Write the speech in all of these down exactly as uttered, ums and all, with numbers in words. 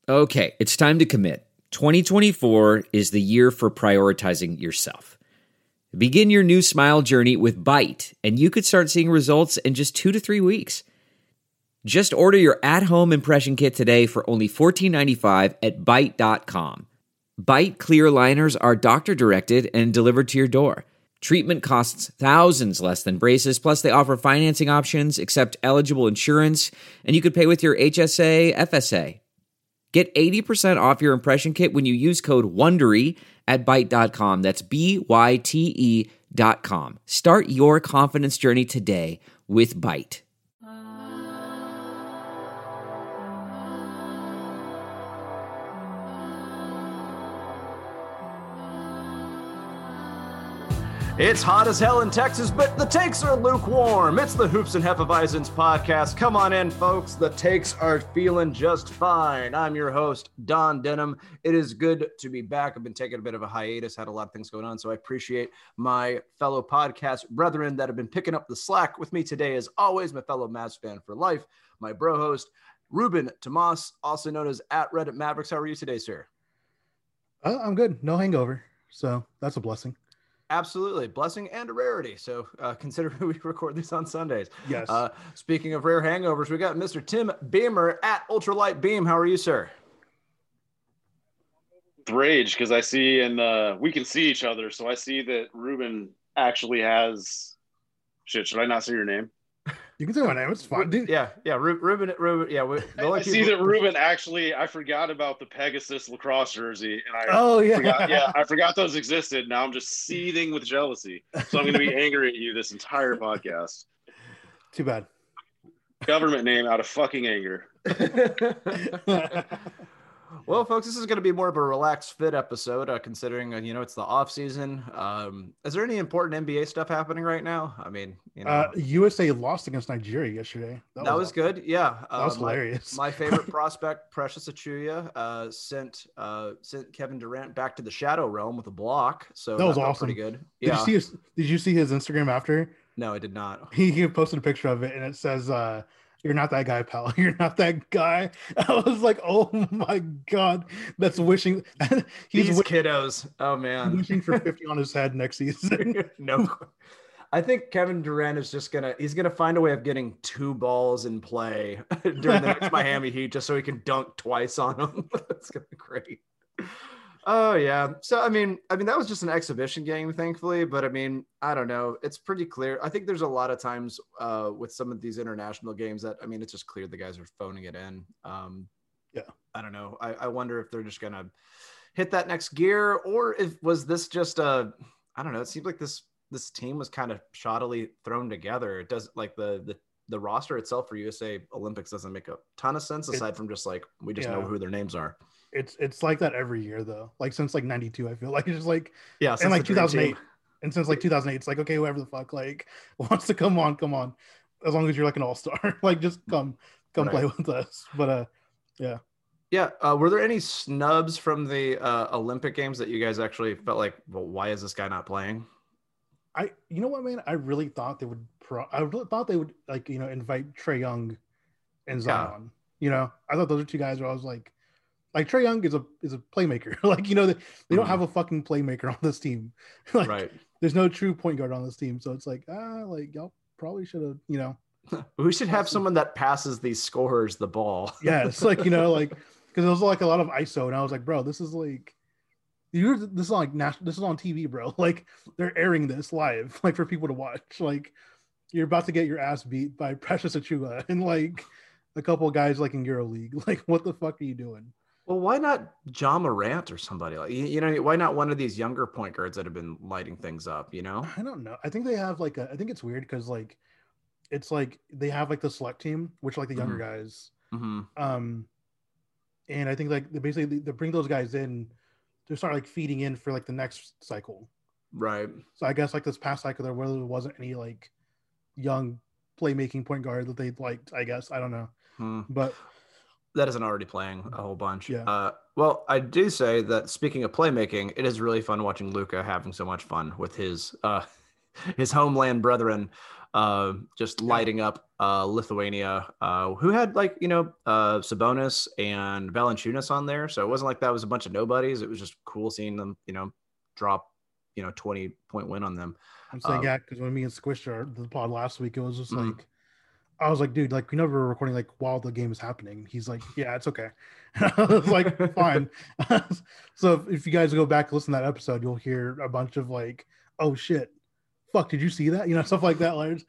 Okay, it's time to commit. twenty twenty-four is the year for prioritizing yourself. Begin your new smile journey with Byte, and you could start seeing results in just two to three weeks. Just order your at-home impression kit today for only fourteen ninety-five at byte dot com. Byte clear aligners are doctor-directed and delivered to your door. Treatment costs thousands less than braces, plus they offer financing options, accept eligible insurance, and you could pay with your H S A, F S A. Get eighty percent off your impression kit when you use code WONDERY at byte dot com. That's B Y T E dot com. Start your confidence journey today with Byte. It's hot as hell in Texas, but the takes are lukewarm. It's the Hoops and Hefeweizens podcast. Come on in, folks. The takes are feeling just fine. I'm your host, Don Denham. It is good to be back. I've been taking a bit of a hiatus, had a lot of things going on, so I appreciate my fellow podcast brethren that have been picking up the slack with me today. As always, my fellow Mavs fan for life, my bro host, Ruben Tomas, also known as at Reddit Mavericks. How are you today, sir? Uh, I'm good. No hangover, so that's a blessing. Absolutely. Blessing and a rarity. So uh, consider we record these on Sundays. Yes. Uh, speaking of rare hangovers, we got Mister Tim Beamer at Ultralight Beam. How are you, sir? Rage, because I see, and uh, we can see each other. So I see that Ruben actually has shit. Should I not say your name? You can say my name. It's fine, dude. Yeah. Yeah. Ruben, Ruben. Yeah. We, I, I see that Ruben actually, I forgot about the Pegasus lacrosse jersey. And I oh, yeah. Forgot, yeah. I forgot those existed. Now I'm just seething with jealousy. So I'm going to be angry at you this entire podcast. Too bad. Government name out of fucking anger. Well, folks, this is going to be more of a relaxed fit episode, uh, considering, uh, you know, it's the off season. Um, is there any important N B A stuff happening right now? I mean, you know, uh, U S A lost against Nigeria yesterday. That, that was, was good. Yeah. That was uh, hilarious. My, my favorite prospect, Precious Achuya, uh, sent, uh, sent Kevin Durant back to the shadow realm with a block. So that was that awesome. Pretty good. Did Yeah. you see his, did you see his Instagram after? No, I did not. He, he posted a picture of it and it says, uh, "You're not that guy, pal. You're not that guy." I was like, "Oh my god, that's wishing." He's These wishing, kiddos. Oh man, wishing for fifty on his head next season. No, I think Kevin Durant is just gonna. He's gonna find a way of getting two balls in play during the next Miami Heat, just so he can dunk twice on them. That's gonna be great. Oh yeah. So I mean, I mean that was just an exhibition game, thankfully. But I mean, I don't know. It's pretty clear. I think there's a lot of times uh, with some of these international games that I mean, it's just clear the guys are phoning it in. Um, yeah. I don't know. I, I wonder if they're just gonna hit that next gear, or if was this just a. I don't know. It seems like this this team was kind of shoddily thrown together. It does like the the the roster itself for U S A Olympics doesn't make a ton of sense aside it, from just like we just yeah. know who their names are. It's it's like that every year though. Like since like ninety-two, I feel like it's just like yeah, and like two thousand eight, and since like two thousand eight, it's like okay, whoever the fuck like wants to come on, come on, as long as you're like an all star, like just come come right. play with us. But uh, yeah, yeah. Uh, were there any snubs from the uh, Olympic Games that you guys actually felt like, well, why is this guy not playing? I you know what, man, I really thought they would. Pro- I really thought they would like you know invite Trae Young and Zion. Yeah. You know, I thought those are two guys where I was like. Like Trae Young is a is a playmaker. Like, you know, they, they don't have a fucking playmaker on this team. Like, right. There's no true point guard on this team. So it's like, ah, like y'all probably should have, you know. We should have someone that passes these scorers the ball. Yeah, it's like, you know, like because it was like a lot of I S O, and I was like, bro, this is like you're this is on like national this is on T V, bro. Like they're airing this live, like for people to watch. Like you're about to get your ass beat by Precious Achiuwa and like a couple of guys like in EuroLeague. Like, what the fuck are you doing? Well, why not Ja Morant or somebody like you, you know? Why not one of these younger point guards that have been lighting things up? You know, I don't know. I think they have like a. I think it's weird because like, it's like they have like the select team, which like the younger mm-hmm. guys. Mm-hmm. Um, and I think like they basically they bring those guys in to start like feeding in for like the next cycle. Right. So I guess like this past cycle there really wasn't any like young playmaking point guard that they liked. I guess I don't know, hmm. but. That isn't already playing a whole bunch. Yeah. Uh, well, I do say that speaking of playmaking, it is really fun watching Luka having so much fun with his uh, his homeland brethren. uh, just lighting up uh, Lithuania, uh, who had like, you know, uh, Sabonis and Valanciunas on there. So it wasn't like that was a bunch of nobodies. It was just cool seeing them, you know, drop, you know, twenty point win on them. I'm saying, uh, yeah, because when me and Squish are the pod last week, it was just Mhm. like, I was like, dude, like, we never were recording like while the game is happening. He's like, yeah, it's okay. And I was like, fine. So if, if you guys go back and listen to that episode, you'll hear a bunch of like, oh shit, fuck, did you see that? You know, stuff like that. Like,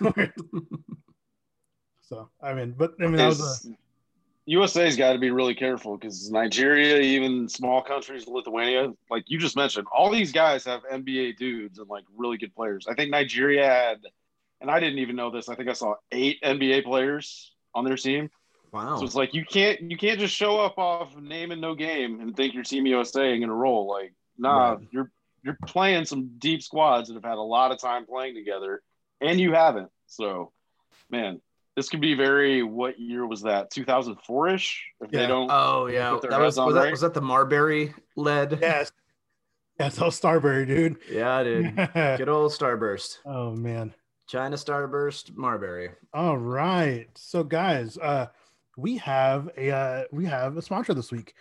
so I mean, but I mean, that was a, U S A's got to be really careful because Nigeria, even small countries, Lithuania, like you just mentioned, all these guys have N B A dudes and like really good players. I think Nigeria had, and I didn't even know this, I think I saw eight N B A players on their team. Wow. So it's like you can't you can't just show up off name and no game and think your team U S A ain't gonna roll. Like, nah, Right. you're you're playing some deep squads that have had a lot of time playing together, and you haven't. So, man. This could be very, what year was that? two thousand four-ish? If Yeah. they don't Oh yeah, put their that was heads on was that, right. was that the Marbury led? yes, yes, that was Starberry, dude. Yeah, dude. Good old Starburst, Oh man. China Starburst, Marbury. All right. So guys, uh we have a uh we have a sponsor this week.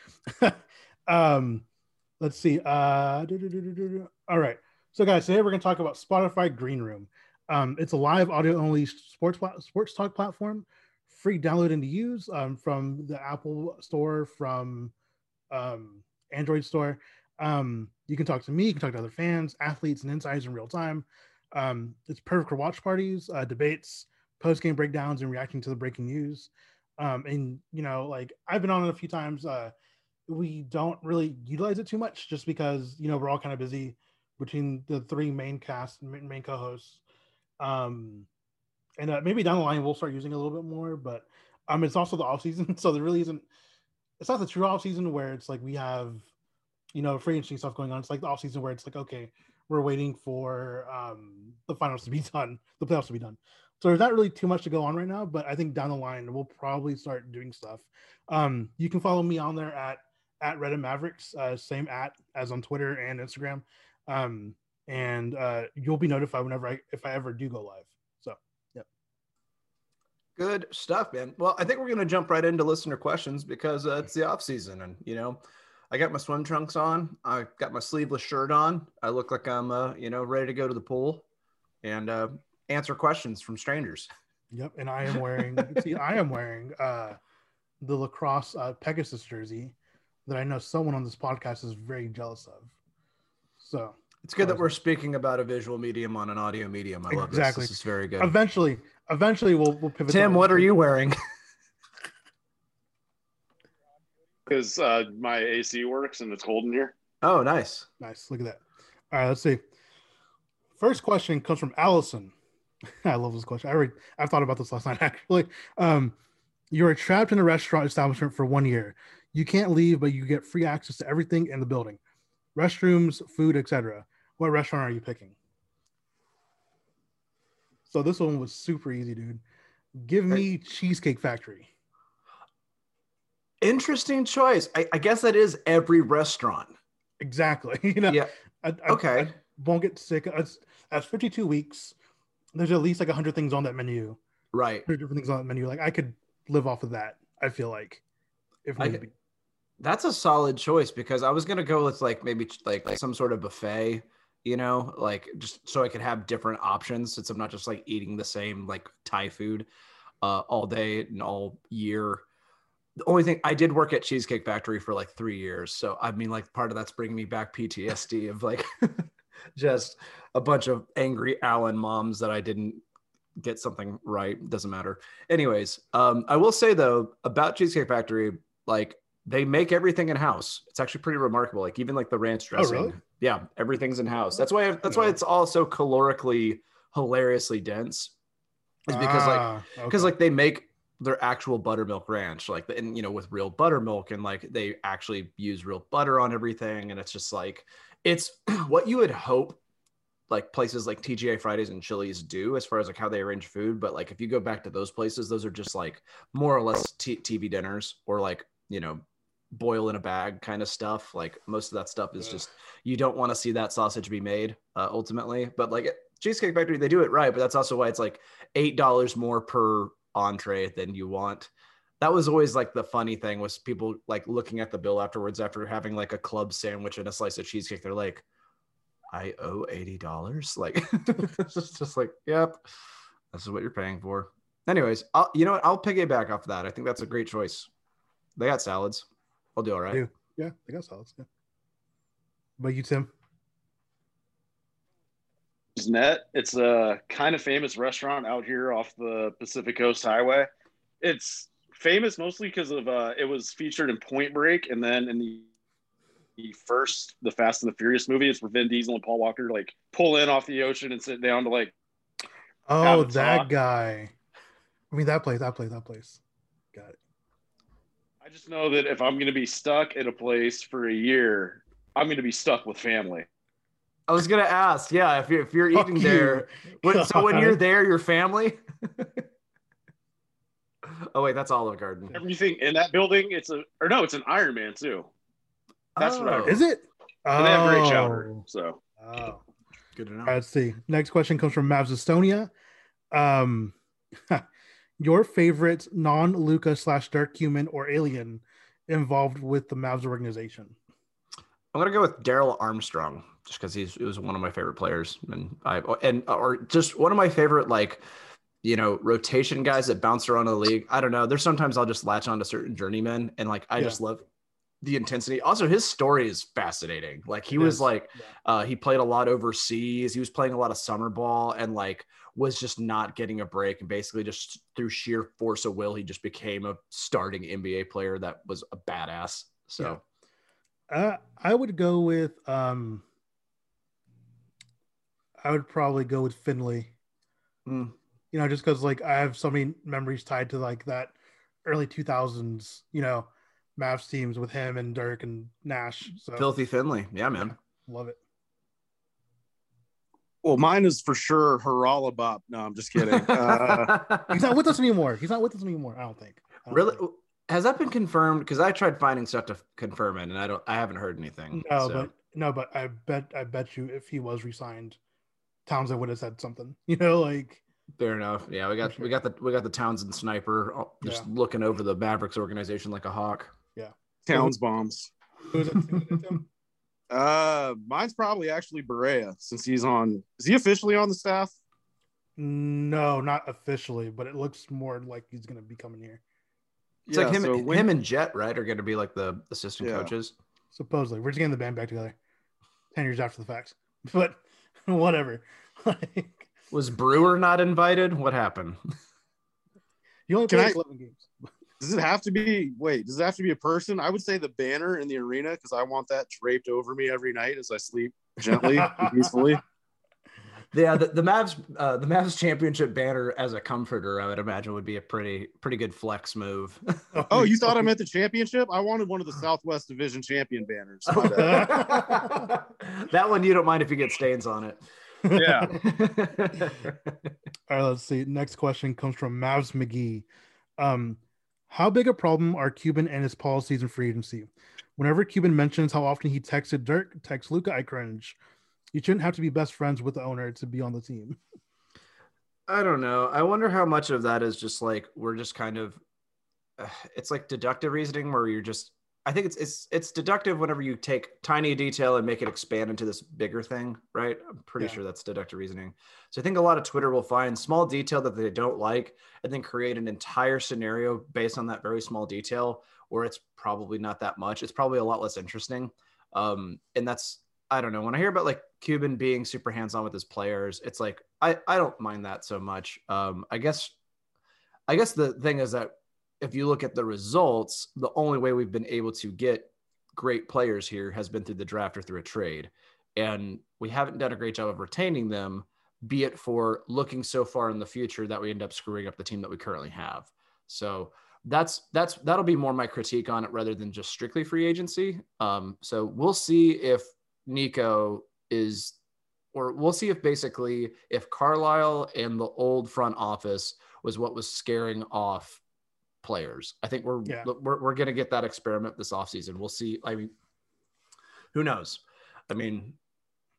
um let's see. Uh do, do, do, do, do. All right. So guys, today we're going to talk about Spotify Green Room. Um it's a live audio only sports pla- sports talk platform, free download and to use um from the Apple Store, from um Android Store. Um you can talk to me, you can talk to other fans, athletes, and insiders in real time. Um, it's perfect for watch parties, uh, debates, post-game breakdowns, and reacting to the breaking news. Um, and, you know, like I've been on it a few times. Uh, we don't really utilize it too much just because, you know, we're all kind of busy between the three main cast, main co-hosts. Um, and uh, maybe down the line, we'll start using it a little bit more, but um, it's also the off season. So there really isn't, it's not the true off season where it's like we have, you know, free interesting stuff going on. It's like the off season where it's like, okay, we're waiting for um, the finals to be done, the playoffs to be done. So there's not really too much to go on right now, but I think down the line we'll probably start doing stuff. Um, you can follow me on there at at Reddit Mavericks, uh, same at as on Twitter and Instagram, um, and uh, you'll be notified whenever I if I ever do go live. So, yep. Good stuff, man. Well, I think we're gonna jump right into listener questions because uh, it's the off season, and you know. I got my swim trunks on. I got my sleeveless shirt on. I look like I'm, uh, you know, ready to go to the pool and uh, answer questions from strangers. Yep, and I am wearing. see, I am wearing uh, the lacrosse uh, Pegasus jersey that I know someone on this podcast is very jealous of. So it's good that we're speaking about a visual medium on an audio medium. I love exactly. this. This is very good. Eventually, eventually we'll we'll pivot. Tim, what are you wearing? Because uh, my A C works and it's cold in here. Oh, nice. Nice. Look at that. All right, let's see. First question comes from Allison. I love this question. I already, I've thought about this last night, actually. Um, you're trapped in a restaurant establishment for one year. You can't leave, but you get free access to everything in the building. Restrooms, food, et cetera. What restaurant are you picking? So this one was super easy, dude. Give me Cheesecake Factory. Interesting choice. I, I guess that is every restaurant. Exactly. You know, yeah. I, I, okay. I won't get sick. It's, that's fifty-two weeks. There's at least like one hundred things on that menu. Right. one hundred different things on that menu. Like I could live off of that, I feel like. If I, be. That's a solid choice because I was going to go with like maybe like, like some sort of buffet, you know, like just so I could have different options since I'm not just like eating the same like Thai food uh, all day and all year. The only thing I did work at Cheesecake Factory for like three years. So, I mean, like part of that's bringing me back P T S D of like just a bunch of angry Allen moms that I didn't get something right. Doesn't matter. Anyways, um, I will say though about Cheesecake Factory, like they make everything in house. It's actually pretty remarkable. Like even like the ranch dressing. Oh, really? Yeah. Everything's in house. That's why, that's why it's all so calorically, hilariously dense is because ah, like, because okay. like they make their actual buttermilk ranch, like, and you know, with real buttermilk and like they actually use real butter on everything. And it's just like, it's what you would hope like places like T G I Fridays and Chili's do as far as like how they arrange food. But like, if you go back to those places, those are just like more or less t- TV dinners or like, you know, boil in a bag kind of stuff. Like most of that stuff is Ugh. just, you don't want to see that sausage be made uh, ultimately, but like Cheesecake Factory, they do it right, but that's also why it's like eight dollars more per entree than you want. That was always like the funny thing was people like looking at the bill afterwards after having like a club sandwich and a slice of cheesecake. They're like, I owe eighty dollars. Like, it's just, just like, yep, this is what you're paying for. Anyways, I'll, you know what? I'll piggyback off of that. I think that's a great choice. They got salads. I'll do all right. Yeah, yeah they got salads. Yeah. But you, Tim? Net. It's a kind of famous restaurant out here off the Pacific Coast Highway. It's famous mostly because of uh, it was featured in Point Break, and then in the, the first the Fast and the Furious movie, it's where Vin Diesel and Paul Walker like pull in off the ocean and sit down to like. Oh, that talk. guy. I mean that place, that place, that place. Got it. I just know that if I'm going to be stuck at a place for a year, I'm going to be stuck with family. I was gonna ask, yeah, if you're if you're Fuck eating you. there, when, so when you're there, your family. Oh wait, that's Olive Garden. Everything in that building, it's a or no, it's an Iron Man too. That's oh. what I heard. Is it? And they have great Oh. chowder, so Oh, Good to know. All right, let's see. Next question comes from Mavs Estonia. Um, your favorite non-Luca slash Dirk human or alien involved with the Mavs organization? I'm gonna go with Daryl Armstrong, just because he's he was one of my favorite players, and I and or just one of my favorite like, you know, rotation guys that bounce around the league. I don't know. There's sometimes I'll just latch on to certain journeymen, and like I Yeah. just love the intensity. Also, his story is fascinating. Like he It was is. like, Yeah. uh, he played a lot overseas. He was playing a lot of summer ball, and like was just not getting a break. And basically, just through sheer force of will, he just became a starting N B A player that was a badass. So. Uh, I would go with um, I would probably go with Finley. Mm. You know, just because like I have so many memories tied to like that early two thousands, you know, Mavs teams with him and Dirk and Nash. So Filthy Finley. Yeah, man. love it. Well, mine is for sure Haralabop. No, I'm just kidding. Uh, He's not with us anymore. He's not with us anymore. I don't think. I don't Really? think. Has that been confirmed? Because I tried finding stuff to confirm it, and I don't. I haven't heard anything. No, so. but no, but I bet I bet you if he was re-signed, Townsend would have said something. You know, like Fair enough. Yeah, we got For sure. we got the we got the Townsend sniper uh, just Yeah. looking over the Mavericks organization like a hawk. Towns bombs. who was it? Who was it, Tim? Uh, mine's probably actually Berea since he's on. Is he officially on the staff? No, not officially, but it looks more like he's going to be coming here. It's like him, so when- him and Jet, right, are going to be like the assistant Yeah. coaches. Supposedly, we're just getting the band back together. Ten years after the fact, but whatever. Like, Was Brewer not invited? What happened? you only Can played I- eleven games. Does it have to be? Wait, does it have to be a person? I would say the banner in the arena because I want that draped over me every night as I sleep gently and peacefully. Yeah, the, the Mavs uh, the Mavs championship banner as a comforter, I would imagine, would be a pretty pretty good flex move. Oh, you thought I meant the championship? I wanted one of the Southwest Division champion banners. My bad. That one you don't mind if you get stains on it. Yeah. All right, let's see. Next question comes from Mavs McGee. Um, how big a problem are Cuban and his policies in free agency? Whenever Cuban mentions how often he texted Dirk, text Luca, I cringe. You shouldn't have to be best friends with the owner to be on the team. I don't know. I wonder how much of that is just like we're just kind of uh, it's like deductive reasoning where you're just I think it's it's it's deductive whenever you take tiny detail and make it expand into this bigger thing, right? I'm pretty Yeah. sure that's deductive reasoning. So I think a lot of Twitter will find small detail that they don't like and then create an entire scenario based on that very small detail where it's probably not that much. It's probably a lot less interesting. Um, and that's I don't know. When I hear about like Cuban being super hands-on with his players, it's like I, I don't mind that so much. Um, I guess I guess the thing is that if you look at the results, the only way we've been able to get great players here has been through the draft or through a trade. And we haven't done a great job of retaining them, be it for looking so far in the future that we end up screwing up the team that we currently have. So that's that's that'll be more my critique on it rather than just strictly free agency. Um, so we'll see if Nico is, or we'll see if basically if Carlisle and the old front office was what was scaring off players. I think we're Yeah. we're, we're going to get that experiment this offseason. We'll see. I mean, who knows? I mean,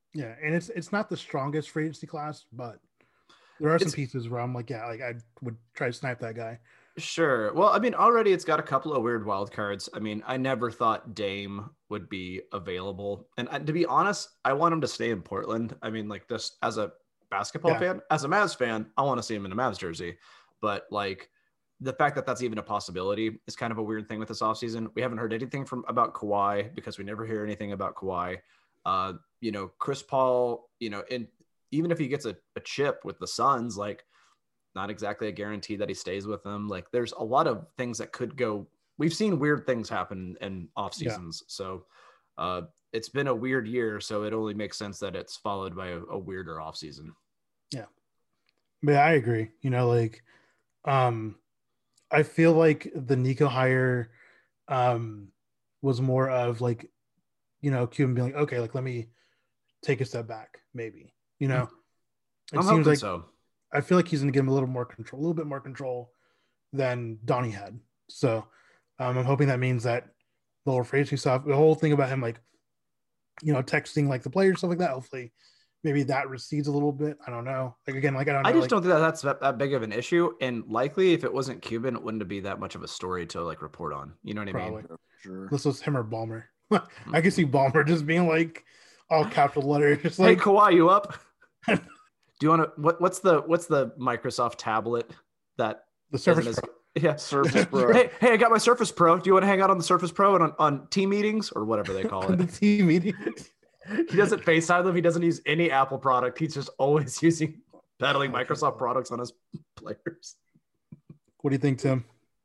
Yeah, and it's it's not the strongest free agency class, but there are some It's- pieces where I'm like, yeah, like I would try to snipe that guy. Sure. Well, I mean, already it's got a couple of weird wild cards. I mean, I never thought Dame would be available. And I, to be honest, I want him to stay in Portland. I mean, like this as a basketball Yeah. fan, as a Mavs fan, I want to see him in a Mavs jersey. But like the fact that that's even a possibility is kind of a weird thing with this offseason. We haven't heard anything from about Kawhi because we never hear anything about Kawhi. Uh, you know, Chris Paul, you know, and even if he gets a, a chip with the Suns, like not exactly a guarantee that he stays with them. Like there's a lot of things that could go. We've seen weird things happen in off seasons. Yeah. So uh, it's been a weird year. So it only makes sense that it's followed by a, a weirder off season. Yeah. But I agree. You know, like, um, I feel like the Nico hire um, was more of like, you know, Cuban being like, okay, like, let me take a step back, maybe, you know, it I'm seems like, so. I feel like he's going to give him a little more control, a little bit more control than Donnie had. So um, I'm hoping that means that the whole phrasing stuff, the whole thing about him, like, you know, texting like the players, stuff like that, hopefully maybe that recedes a little bit. I don't know. Like, again, like, I don't know. I just like, don't think that that's that, that big of an issue. And likely if it wasn't Cuban, it wouldn't be that much of a story to like report on. You know what I probably. mean? Sure. This was him or Ballmer. I can see Ballmer just being like all capital letters. Just like, hey, Kawhi, you up? Do you want to, what, what's the, what's the Microsoft tablet that the Surface as, Pro. yeah. Surface Pro. Hey, hey, I got my Surface Pro. Do you want to hang out on the Surface Pro and on, on team meetings or whatever they call the it? team meeting. He doesn't FaceTime them. He doesn't use any Apple product. He's just always using peddling Microsoft products on his players. What do you think, Tim?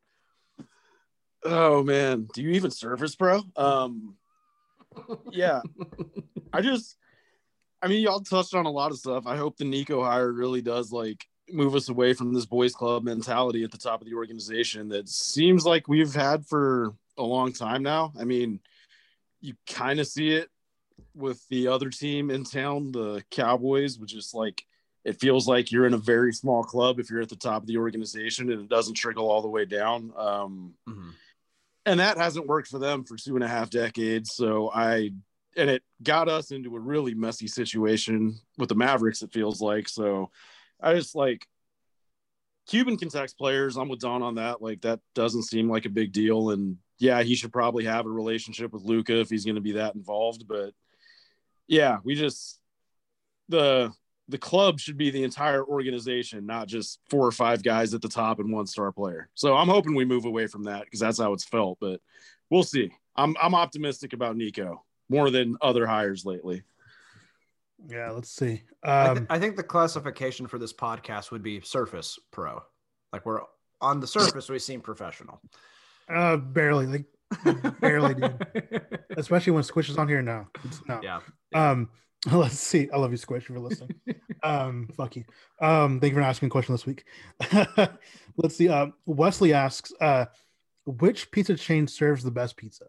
Oh man, do you even Surface Pro? Um, yeah, I just, I mean, y'all touched on a lot of stuff. I hope the Nico hire really does like move us away from this boys club mentality at the top of the organization that seems like we've had for a long time now. I mean, you kind of see it with the other team in town, the Cowboys, which is like, it feels like you're in a very small club if you're at the top of the organization and it doesn't trickle all the way down. Um, Mm-hmm. And that hasn't worked for them for two and a half decades. So I, and it got us into a really messy situation with the Mavericks, it feels like. So I just like, Cuban can text players. I'm with Don on that. Like, that doesn't seem like a big deal. And yeah, he should probably have a relationship with Luka if he's going to be that involved. But yeah, we just, the, the club should be the entire organization, not just four or five guys at the top and one star player. So I'm hoping we move away from that because that's how it's felt, but we'll see. I'm I'm optimistic about Nico more than other hires lately. Yeah, let's see. I, Um, th- I think the classification for this podcast would be Surface Pro. Like we're on the surface, we seem professional. uh, barely, like barely, dude. Especially when Squish is on here now. It's, no. Yeah. Um, let's see. I love you, Squish, for listening. um, fuck you. Um, thank you for asking a question this week. Let's see. Um, Wesley asks, uh, which pizza chain serves the best pizza?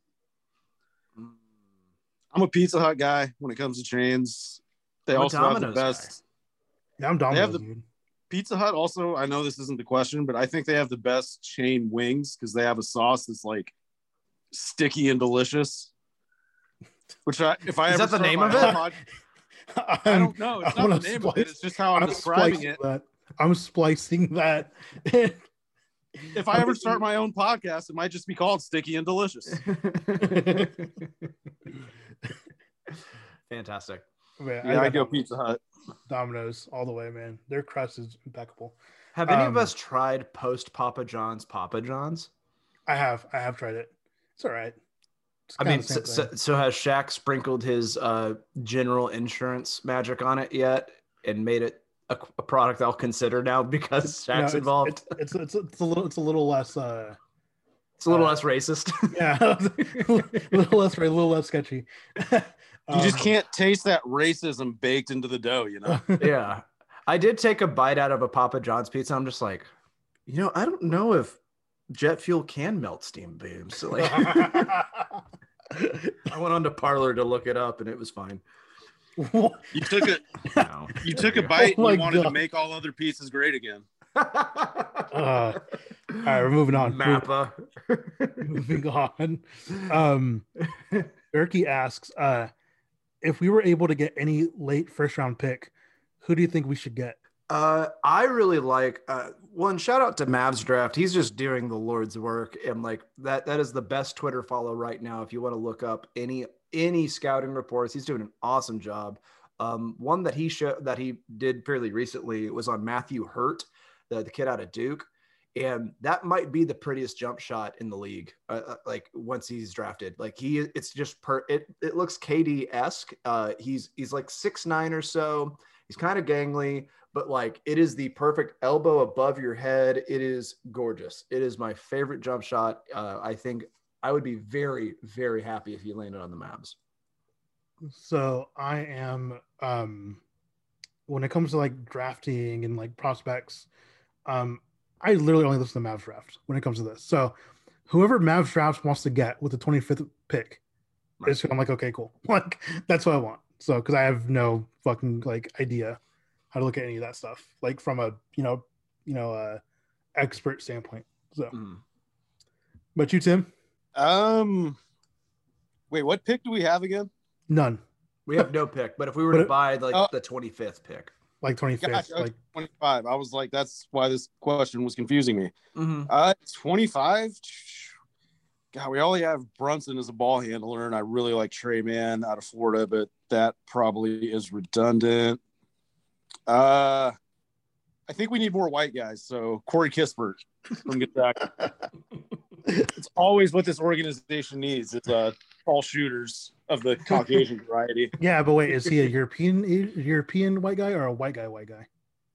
I'm a Pizza Hut guy when it comes to chains. They I'm a also have the Domino's best. Yeah, I'm They Domino's, have the- dude. Pizza Hut also, I know this isn't the question, but I think they have the best chain wings because they have a sauce that's like sticky and delicious. Which I, if I Is ever that the start name my of own it? pod- I I'm- don't know. It's I'm not the gonna name of splice- it. It's just how I'm, I'm describing splicing it. that. I'm splicing that. If I ever start my own podcast, it might just be called Sticky and Delicious. Fantastic. Man, Yeah, I got go Domino's. Pizza Hut. Domino's all the way, man. Their crust is impeccable. Have any Um, of us tried post Papa John's Papa John's? I have, I have tried it. It's all right. It's I kinda mean, the same so, thing. so, so has Shaq sprinkled his uh, general insurance magic on it yet and made it a, a product I'll consider now because You know, Shaq's it's, involved? It's, it's it's it's a little it's a little less uh It's a little uh, less racist. yeah a little less a little less sketchy. You just Um, can't taste that racism baked into the dough, you know? Yeah. I did take a bite out of a Papa John's pizza. I'm just like, you know, I don't know if jet fuel can melt steam beams. So like, I went on to Parlor to look it up and it was fine. What? You took a No. you took a bite Oh and you my wanted to God. make all other pieces great again. Uh, all right, we're moving on. Mappa. Moving on. Um, Berkey asks, uh, if we were able to get any late first round pick, who do you think we should get? Uh, I really like uh, one shout out to Mavs Draft. He's just doing the Lord's work, and like that that is the best Twitter follow right now. If you want to look up any any scouting reports, he's doing an awesome job. Um, one that he showed that he did fairly recently was on Matthew Hurt, the, the kid out of Duke, and that might be the prettiest jump shot in the league. Uh, like once he's drafted, like he it's just per it it looks K D esque. Uh, he's he's like six nine or so. He's kind of gangly, but like it is the perfect elbow above your head. It is gorgeous. It is my favorite jump shot. Uh, I think I would be very, very happy if he landed on the Mavs. So I am, um, when it comes to like drafting and like prospects, um, I literally only listen to Mavs draft when it comes to this. So whoever Mavs draft wants to get with the twenty-fifth pick, right. is, I'm like, okay, cool. Like that's what I want. So, because I have no fucking like idea how to look at any of that stuff, like from a you know, you know, uh, expert standpoint. So, mm. But you, Tim? Um, wait, what pick do we have again? None. We have no pick. But if we were but to it, buy like uh, the twenty-fifth pick, like twenty-fifth, gosh, like twenty-five, I was like, that's why this question was confusing me. Mm-hmm. Uh, twenty-five. God, we only have Brunson as a ball handler, and I really like Trey Mann out of Florida, but that probably is redundant. Uh, I think we need more white guys, so Corey Kispert from Gonzaga. It's always what this organization needs. It's uh, tall shooters of the Caucasian variety. Yeah, but wait, is he a European European white guy or a white guy white guy?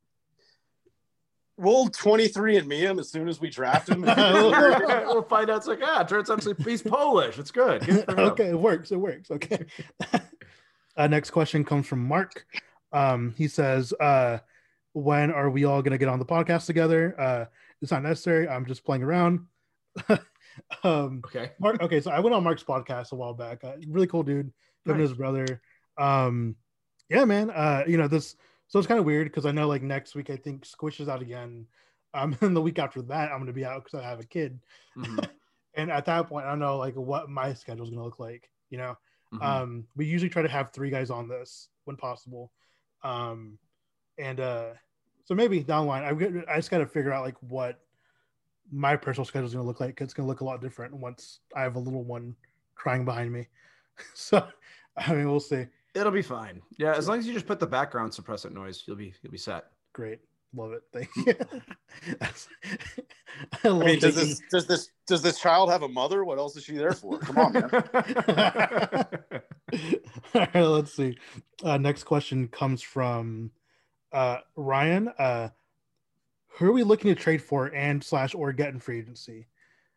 We'll twenty-three and me him as soon as we draft him. We'll find out. It's like, ah, it turns out he's Polish. It's good. Okay, it works. It works. Okay. uh, next question comes from Mark. Um, he says, uh, when are we all going to get on the podcast together? Uh, it's not necessary. I'm just playing around. um, okay. Mark, okay, so I went on Mark's podcast a while back. Uh, really cool dude. Him nice. And his brother. Um, yeah, man. Uh, you know, this... So it's kind of weird because I know like next week I think Squish is out again. Um, and the week after that I'm going to be out because I have a kid. Mm-hmm. And at that point I don't know like what my schedule is going to look like. You know, mm-hmm. um, we usually try to have three guys on this when possible. Um, and uh, so maybe down the line I, I just got to figure out like what my personal schedule is going to look like. It's going to look a lot different once I have a little one crying behind me. So I mean, we'll see. It'll be fine. Yeah, as long as you just put the background suppressant noise, you'll be you'll be set. Great, love it. Thank you. I, love I mean, does this does this does this child have a mother? What else is she there for? Come on, man. All right, let's see. Uh, next question comes from uh, Ryan. Uh, who are we looking to trade for and slash or get in free agency?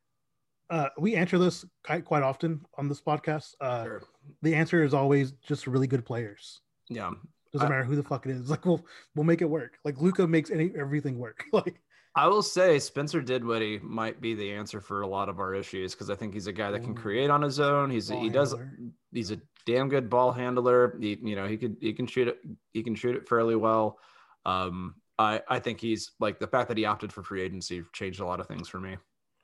Uh, we answer this quite, quite often on this podcast. Uh, sure. The answer is always just really good players. Yeah, doesn't I, matter who the fuck it is. Like we'll we'll make it work. Like Luka makes any everything work. Like I will say, Spencer Dinwiddie might be the answer for a lot of our issues because I think he's a guy that can create on his own. He's ball he does handler. He's a damn good ball handler. He, you know he could he can shoot it he can shoot it fairly well. Um, I I think he's like the fact that he opted for free agency changed a lot of things for me.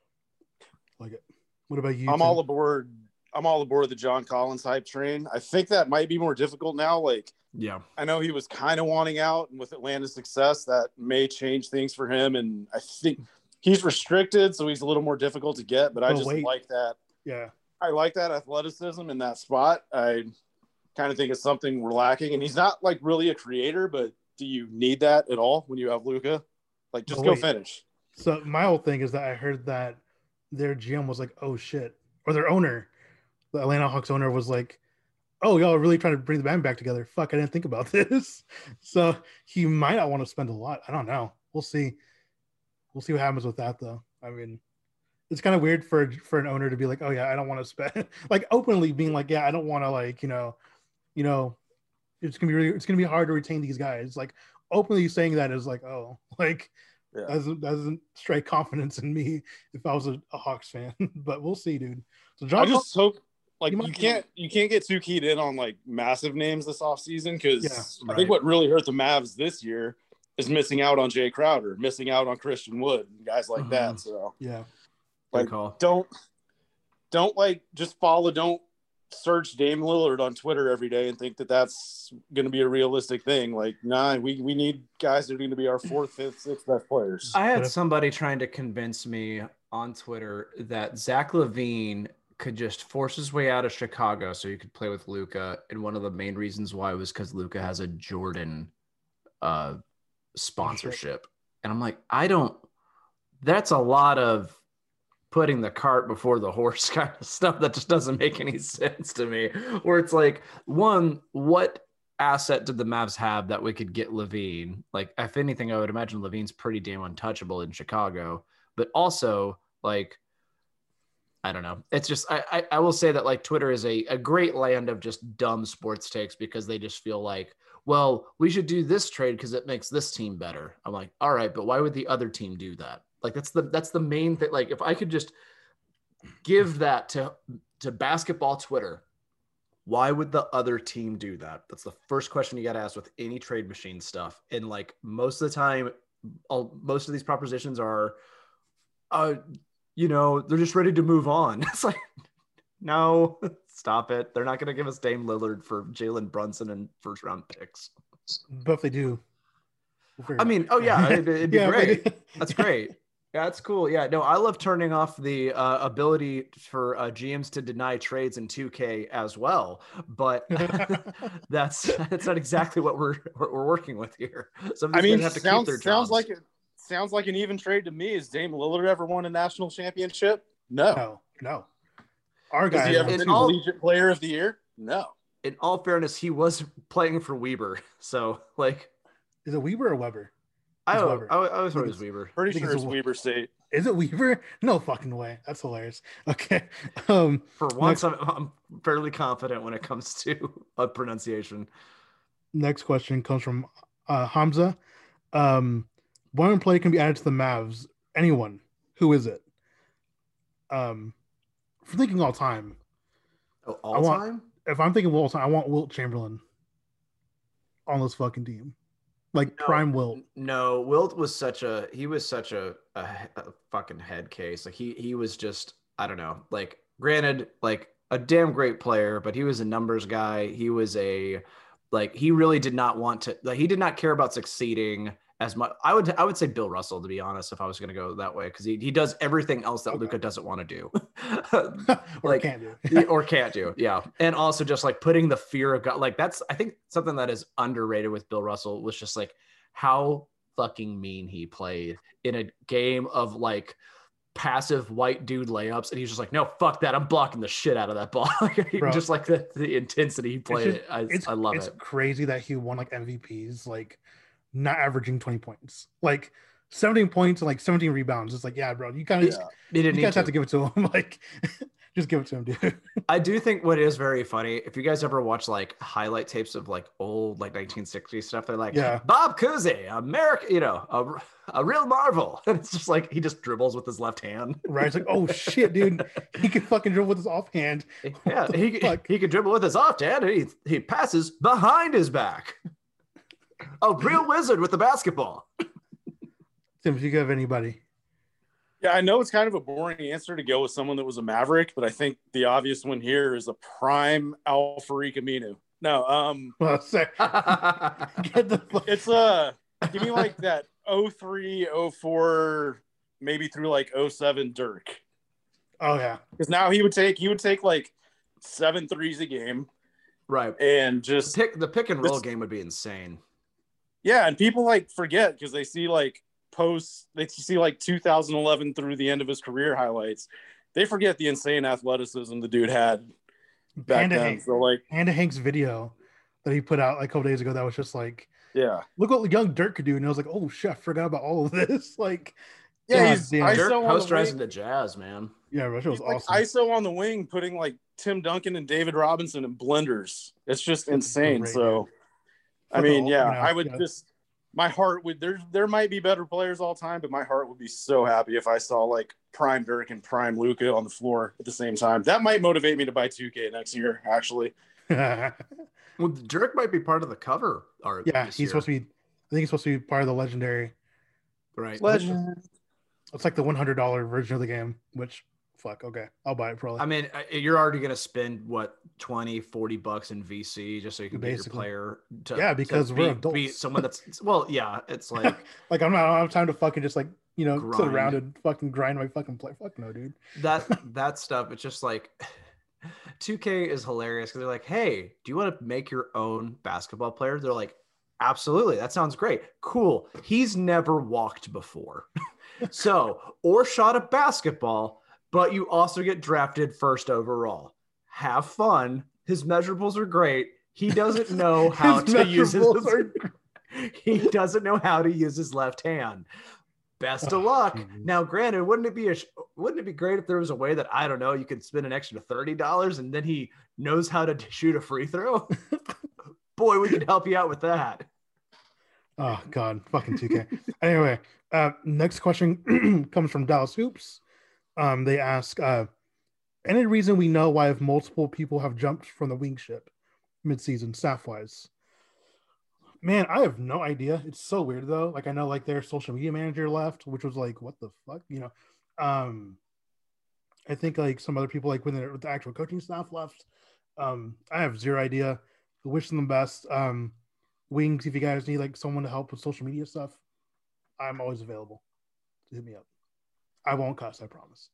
Like it. What about you? I'm Tim? all aboard. I'm all aboard the John Collins hype train. I think that might be more difficult now. Like, yeah, I know he was kind of wanting out, and with Atlanta's success, that may change things for him. And I think he's restricted, so he's a little more difficult to get. But I oh, just wait. like that. Yeah, I like that athleticism in that spot. I kind of think it's something we're lacking. And he's not like really a creator, but do you need that at all when you have Luka? Like, just oh, go wait. finish. So my whole thing is that I heard that their G M was like, oh shit, or their owner, the Atlanta Hawks owner was like, oh, y'all are really trying to bring the band back together. Fuck, I didn't think about this. So he might not want to spend a lot. I don't know. We'll see. We'll see what happens with that though. I mean, it's kind of weird for for an owner to be like, oh yeah, I don't want to spend like openly being like, yeah, I don't want to like, you know, you know, it's gonna be really, it's gonna be hard to retain these guys. Like openly saying that is like, oh, like yeah. doesn't doesn't strike confidence in me if I was a, a Hawks fan. But we'll see, dude. So John, I just hope like you, you can't you can't get too keyed in on like massive names this offseason because yeah, right. I think what really hurt the Mavs this year is missing out on Jay Crowder, missing out on Christian Wood, and guys like mm-hmm. that. So yeah, like don't don't like just follow, don't search Dame Lillard on Twitter every day and think that that's going to be a realistic thing. Like, nah, we, we need guys that are going to be our fourth, fifth, sixth best players. I had somebody trying to convince me on Twitter that Zach LaVine could just force his way out of Chicago so he could play with Luka. And one of the main reasons why was because Luka has a Jordan uh, sponsorship. And I'm like, I don't, that's a lot of putting the cart before the horse kind of stuff that just doesn't make any sense to me. Where it's like, one, what asset did the Mavs have that we could get LaVine? Like, if anything, I would imagine LaVine's pretty damn untouchable in Chicago. But also, like, I don't know. It's just, I, I, I will say that, like, Twitter is a, a great land of just dumb sports takes because they just feel like, well, we should do this trade because it makes this team better. I'm like, all right, but why would the other team do that? Like, that's the that's the main thing. Like, if I could just give that to to basketball Twitter, why would the other team do that? That's the first question you got to ask with any trade machine stuff. And like most of the time, all, most of these propositions are, uh, you know, they're just ready to move on. It's like, no, stop it. They're not going to give us Dame Lillard for Jalen Brunson and first round picks. But if they do, we'll I mean, oh yeah, it'd, it'd be Yeah, great. but- That's great. Yeah, that's cool. Yeah, no, I love turning off the uh, ability for uh, G Ms to deny trades in two K as well, but that's that's not exactly what we're we're, we're working with here. I mean, have to sounds, keep their sounds jobs. like it sounds like an even trade to me. Has Dame Lillard ever won a national championship? No. No, no. Our Has guy he ever in been all- collegiate player of the year? No. In all fairness, he was playing for Weber, so like is it Weber or Weber? I It's I, Weber. I, I always thought it was Weber. Pretty think sure it's it's a- Weber State. Is it Weaver? No fucking way. That's hilarious. Okay. Um, For once, I'm, I'm fairly confident when it comes to a pronunciation. next question comes from uh, Hamza. Um, one player can be added to the Mavs. Anyone? Who is it? Um, for thinking all time, Oh, I all want- time? if I'm thinking all time, I want Wilt Chamberlain on this fucking team, like No. prime Wilt. No, Wilt was such a he was such a, a, a fucking head case. Like he he was just I don't know. Like granted, like a damn great player, but he was a numbers guy. He was a like he really did not want to like he did not care about succeeding as much. I would I would say Bill Russell, to be honest, if I was going to go that way, because he, he does everything else that Okay. Luka doesn't want to do. or like, can't do. Yeah, or can't do. Yeah. And also just like putting the fear of God, like that's, I think something that is underrated with Bill Russell was just like how fucking mean he played in a game of like passive white dude layups. And he's just like, no, fuck that. I'm blocking the shit out of that ball. Bro. Just like the, the intensity he played. It's it. I, It's, I love it's it. crazy that he won like M V Ps, like not averaging twenty points, like seventeen points and like seventeen rebounds. It's like, yeah, bro, you kind of Yeah. He didn't you need guys to. have to give it to him. Like, just give it to him, dude. I do think what is very funny, if you guys ever watch like highlight tapes of like old like nineteen sixties stuff, they're like, Yeah. Bob Cousy, America, you know, a, a real marvel. And it's just like he just dribbles with his left hand. Right? It's like, oh shit, dude, he can fucking dribble with his offhand. Yeah, the he, fuck? he could dribble with his off hand and he, he passes behind his back. A real wizard with the basketball. Tim, if you have anybody, Yeah, I know it's kind of a boring answer to go with someone that was a Maverick, but I think the obvious one here is a prime Al-Farouq Aminu. No, um, well, say, get the fuck. it's uh give me like that oh three, oh four, maybe through like oh seven Dirk. Oh yeah, Because now he would take he would take like seven threes a game Right. and The just pick, the pick and roll This- game would be insane. yeah, and people like forget because they see like posts, they see like two thousand eleven through the end of his career highlights. They forget the insane athleticism the dude had back Panda then. Hank, So like, Panda Hank's video that he put out like a couple days ago that was just like, yeah, look what young Dirk could do, and I was like, oh shit, I forgot about all of this. Like, yeah, God he's damn. I S O Dirk on the posterizing wing. the Jazz, man. yeah, Russia was He's like awesome. I S O on the wing, putting like Tim Duncan and David Robinson in blenders. It's just insane. Great, So, I Fuck mean, all- yeah, you know, I would yeah. just, my heart would, there, there might be better players all time, but my heart would be so happy if I saw like prime Dirk and prime Luka on the floor at the same time. That might motivate me to buy two K next year, actually. yeah, Well, Dirk might be part of the cover art. this he's year. supposed to be. I think he's supposed to be part of the legendary. right. Legend. It's like the one hundred dollar version of the game. Which, fuck, okay, I'll buy it probably. I mean, I- you're already going to spend what twenty, forty bucks in V C just so you can Basically. get your player to, Yeah, because to we're beat, adults. beat someone that's well, yeah, it's like like I'm not I don't have time to fucking just like, you know, Grind. sit around and fucking grind my fucking play. Fuck no, dude. that that stuff. It's just like two K is hilarious because they're like, hey, do you want to make your own basketball player? They're like, absolutely, that sounds great. Cool. He's never walked before. So, or shot a basketball, but you also get drafted first overall. Have fun. His measurables are great. He doesn't know how His to use his measurables are he doesn't know how to use his left hand. Best of Oh, luck. Jesus. Now, granted, wouldn't it be a wouldn't it be great if there was a way that I don't know you could spend an extra thirty dollars and then he knows how to shoot a free throw? Boy, we could help you out with that. Oh God, fucking two K. Anyway, uh, next question comes from Dallas Hoops. Um, they ask, uh, any reason we know why if multiple people have jumped from the wing ship mid-season staff-wise? Man, I have no idea. It's so weird though. Like I know like their social media manager left, which was like, what the fuck, you know? Um, I think like some other people like when the, the actual coaching staff left. Um, I have zero idea. Wish them the best. Um, Wings, if you guys need like someone to help with social media stuff, I'm always available. Hit me up. I won't cuss, I promise.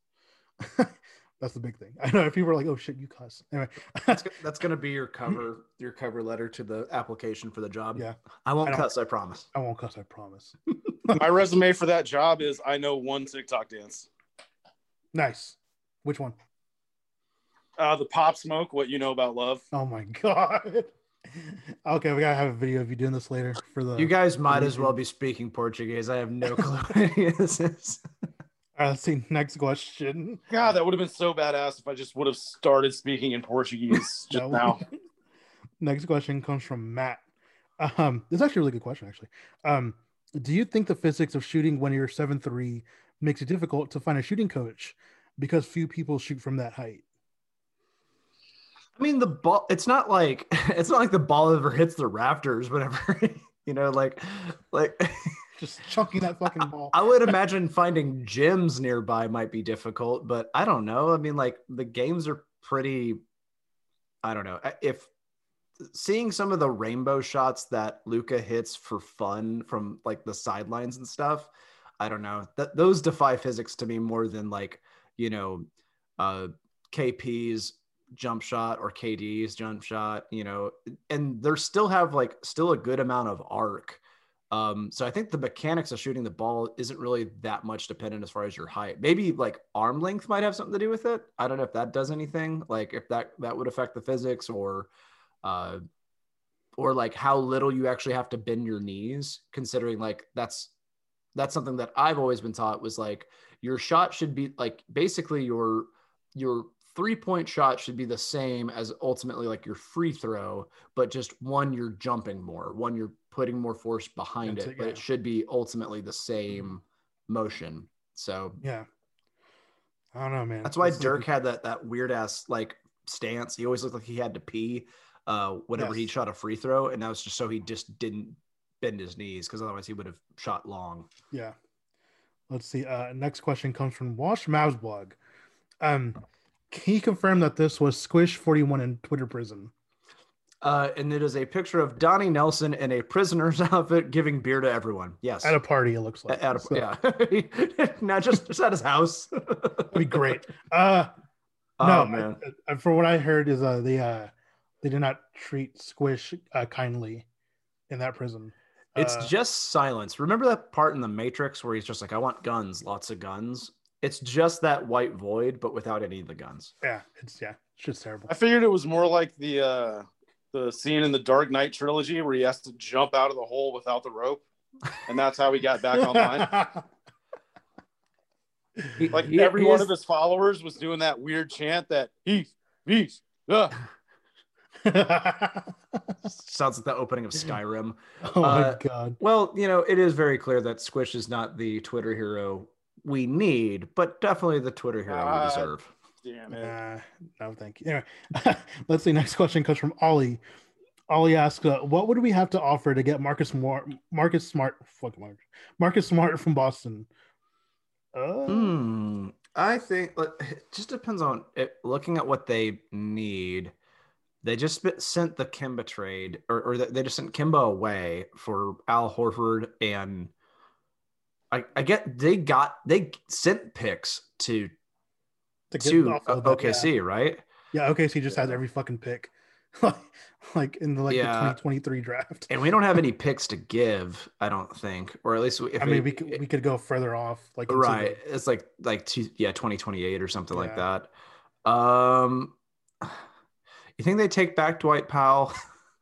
That's the big thing. I know people are like, "Oh shit, you cuss." Anyway, That's, that's going to be your cover your cover letter to the application for the job. yeah, I won't I don't- cuss, I promise. I won't cuss, I promise. My resume for that job is I know one TikTok dance. Nice. Which one? Uh, the Pop Smoke, What You Know About Love. Oh my god. Okay, we gotta have a video of you doing this later for the. You guys might as YouTube. well be speaking Portuguese. I have no clue what any of this is. All right, let's see. Next question. God, that would have been so badass if I just would have started speaking in Portuguese just No. now. Next question comes from Matt. Um, this is actually a really good question, actually. Um, do you think the physics of shooting when you're seven three makes it difficult to find a shooting coach because few people shoot from that height? I mean, the ball, it's not like, it's not like the ball ever hits the rafters, whatever, you know, like, like, Just chunking that fucking ball. I would imagine finding gyms nearby might be difficult, but I don't know. I mean, like the games are pretty, I don't know. If seeing some of the rainbow shots that Luka hits for fun from like the sidelines and stuff, I don't know. That those defy physics to me more than like, you know, uh, K P's jump shot or K D's jump shot, you know, and they still have like still a good amount of arc. Um, so I think the mechanics of shooting the ball isn't really that much dependent as far as your height. Maybe like arm length might have something to do with it. I don't know if that does anything, like if that, that would affect the physics or, uh, or like how little you actually have to bend your knees, considering like that's, that's something that I've always been taught was like your shot should be like basically your, your three point shot should be the same as ultimately like your free throw, but just one, you're jumping more, one, you're putting more force behind That's it, it, but yeah. it should be ultimately the same motion. So Yeah. I don't know, man. that's why This is Dirk like- had that, that weird ass like stance. He always looked like he had to pee uh, whenever he Yes. shot a free throw. And that was just so he just didn't bend his knees because otherwise he would have shot long. Yeah. Let's see. Uh, next question comes from Wash Mavs blog. Um, can you confirm that this was Squish forty-one in Twitter prison? Uh, and it is a picture of Donnie Nelson in a prisoner's outfit giving beer to everyone. Yes. At a party, it looks like. At a, So, yeah. Not just, just at his house. that'd be great. Uh, Oh, no, man. I, I, for what I heard is uh, they uh, they did not treat Squish uh, kindly in that prison. It's Uh, just silence. Remember that part in the Matrix where he's just like, I want guns, lots of guns. It's just that white void, but without any of the guns. yeah, it's yeah, it's just terrible. I figured it was more like the uh, the scene in the Dark Knight trilogy where he has to jump out of the hole without the rope, and that's how he got back online. Like He- every he one is- of his followers was doing that weird chant that he's he's uh. Sounds like the opening of Skyrim. Oh my Uh, god. Well, you know, it is very clear that Squish is not the Twitter hero we need, but definitely the Twitter hero we Uh, deserve. Damn it. Uh, no, thank you. Anyway, let's see. Next question comes from Ollie. Ollie asks, uh, "What would we have to offer to get Marcus Smart? Marcus Smart, fuck Marcus, Marcus Smart from Boston?" Uh, Hmm. I think like, it just depends on it, looking at what they need. they just sp- sent the Kimba trade, or, or they just sent Kimba away for Al Horford, and I, I get they got they sent picks to To get to off uh, of that, O K C, yeah. right? Yeah, O K C just has Yeah. every fucking pick, like in the like Yeah. the twenty twenty-three draft. And we don't have any picks to give, I don't think, or at least if I mean, we, we could we could go further off, like into right, it's like like two, yeah, twenty twenty-eight or something like Yeah. that. Um, you think they take back Dwight Powell?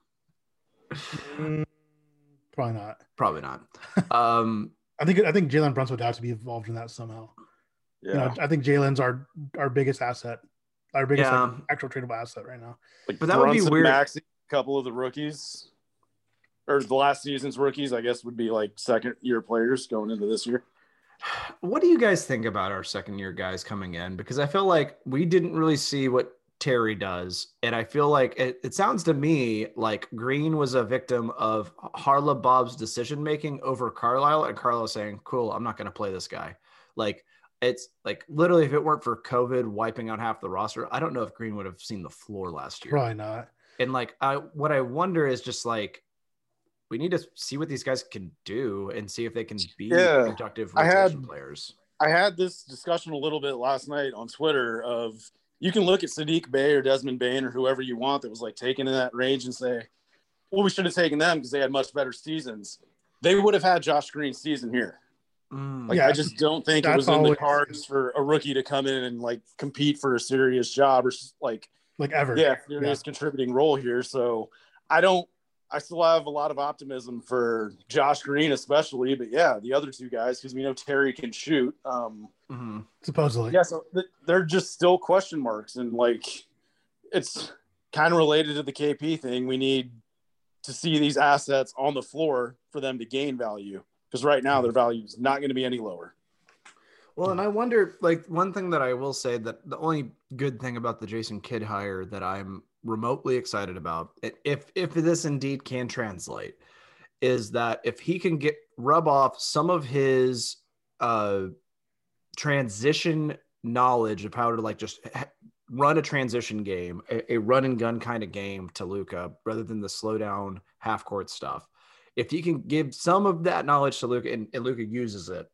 The, mm, probably not. Probably not. Um, I think I think Jalen Brunson would have to be involved in that somehow. Yeah. You know, I think Jalen's our our biggest asset, our biggest Yeah. like, actual tradable asset right now. Like, But that would be Brunson, weird. Maxey, a couple of the rookies, or the last season's rookies, I guess, would be like second year players going into this year. what do you guys think about our second year guys coming in? Because I feel like we didn't really see what Terry does. And I feel like it, it sounds to me like Green was a victim of Harla Bob's decision making over Carlisle, and Carlisle saying, cool, I'm not going to play this guy. Like, it's like literally, if it weren't for COVID wiping out half the roster, I don't know if Green would have seen the floor last year. Probably not. And like, I what I wonder is just like, we need to see what these guys can do and see if they can be Yeah. productive I rotation had- players. I had this discussion a little bit last night on Twitter of you can look at Sadiq Bey or Desmond Bain or whoever you want that was like taken in that range and say, well, we should have taken them because they had much better seasons. They would have had Josh Green's season here. Mm. Like, Yeah, I just don't think it that's was in the always- cards for a rookie to come in and like compete for a serious job or like, Like ever. yeah, serious contributing role here. So I don't, I still have a lot of optimism for Josh Green, especially, but yeah, the other two guys, because we know Terry can shoot. Um, Mm-hmm. Supposedly. yeah, so th- they're just still question marks, and like it's kind of related to the K P thing. We need to see these assets on the floor for them to gain value, because right now their value is not going to be any lower. Well, and I wonder, like, one thing that I will say that the only good thing about the Jason Kidd hire that I'm remotely excited about, if if this indeed can translate, is that if he can get rub off some of his uh, transition knowledge of how to like just ha- run a transition game, a, a run and gun kind of game to Luka, rather than the slow down half court stuff. If he can give some of that knowledge to Luka and, and Luka uses it,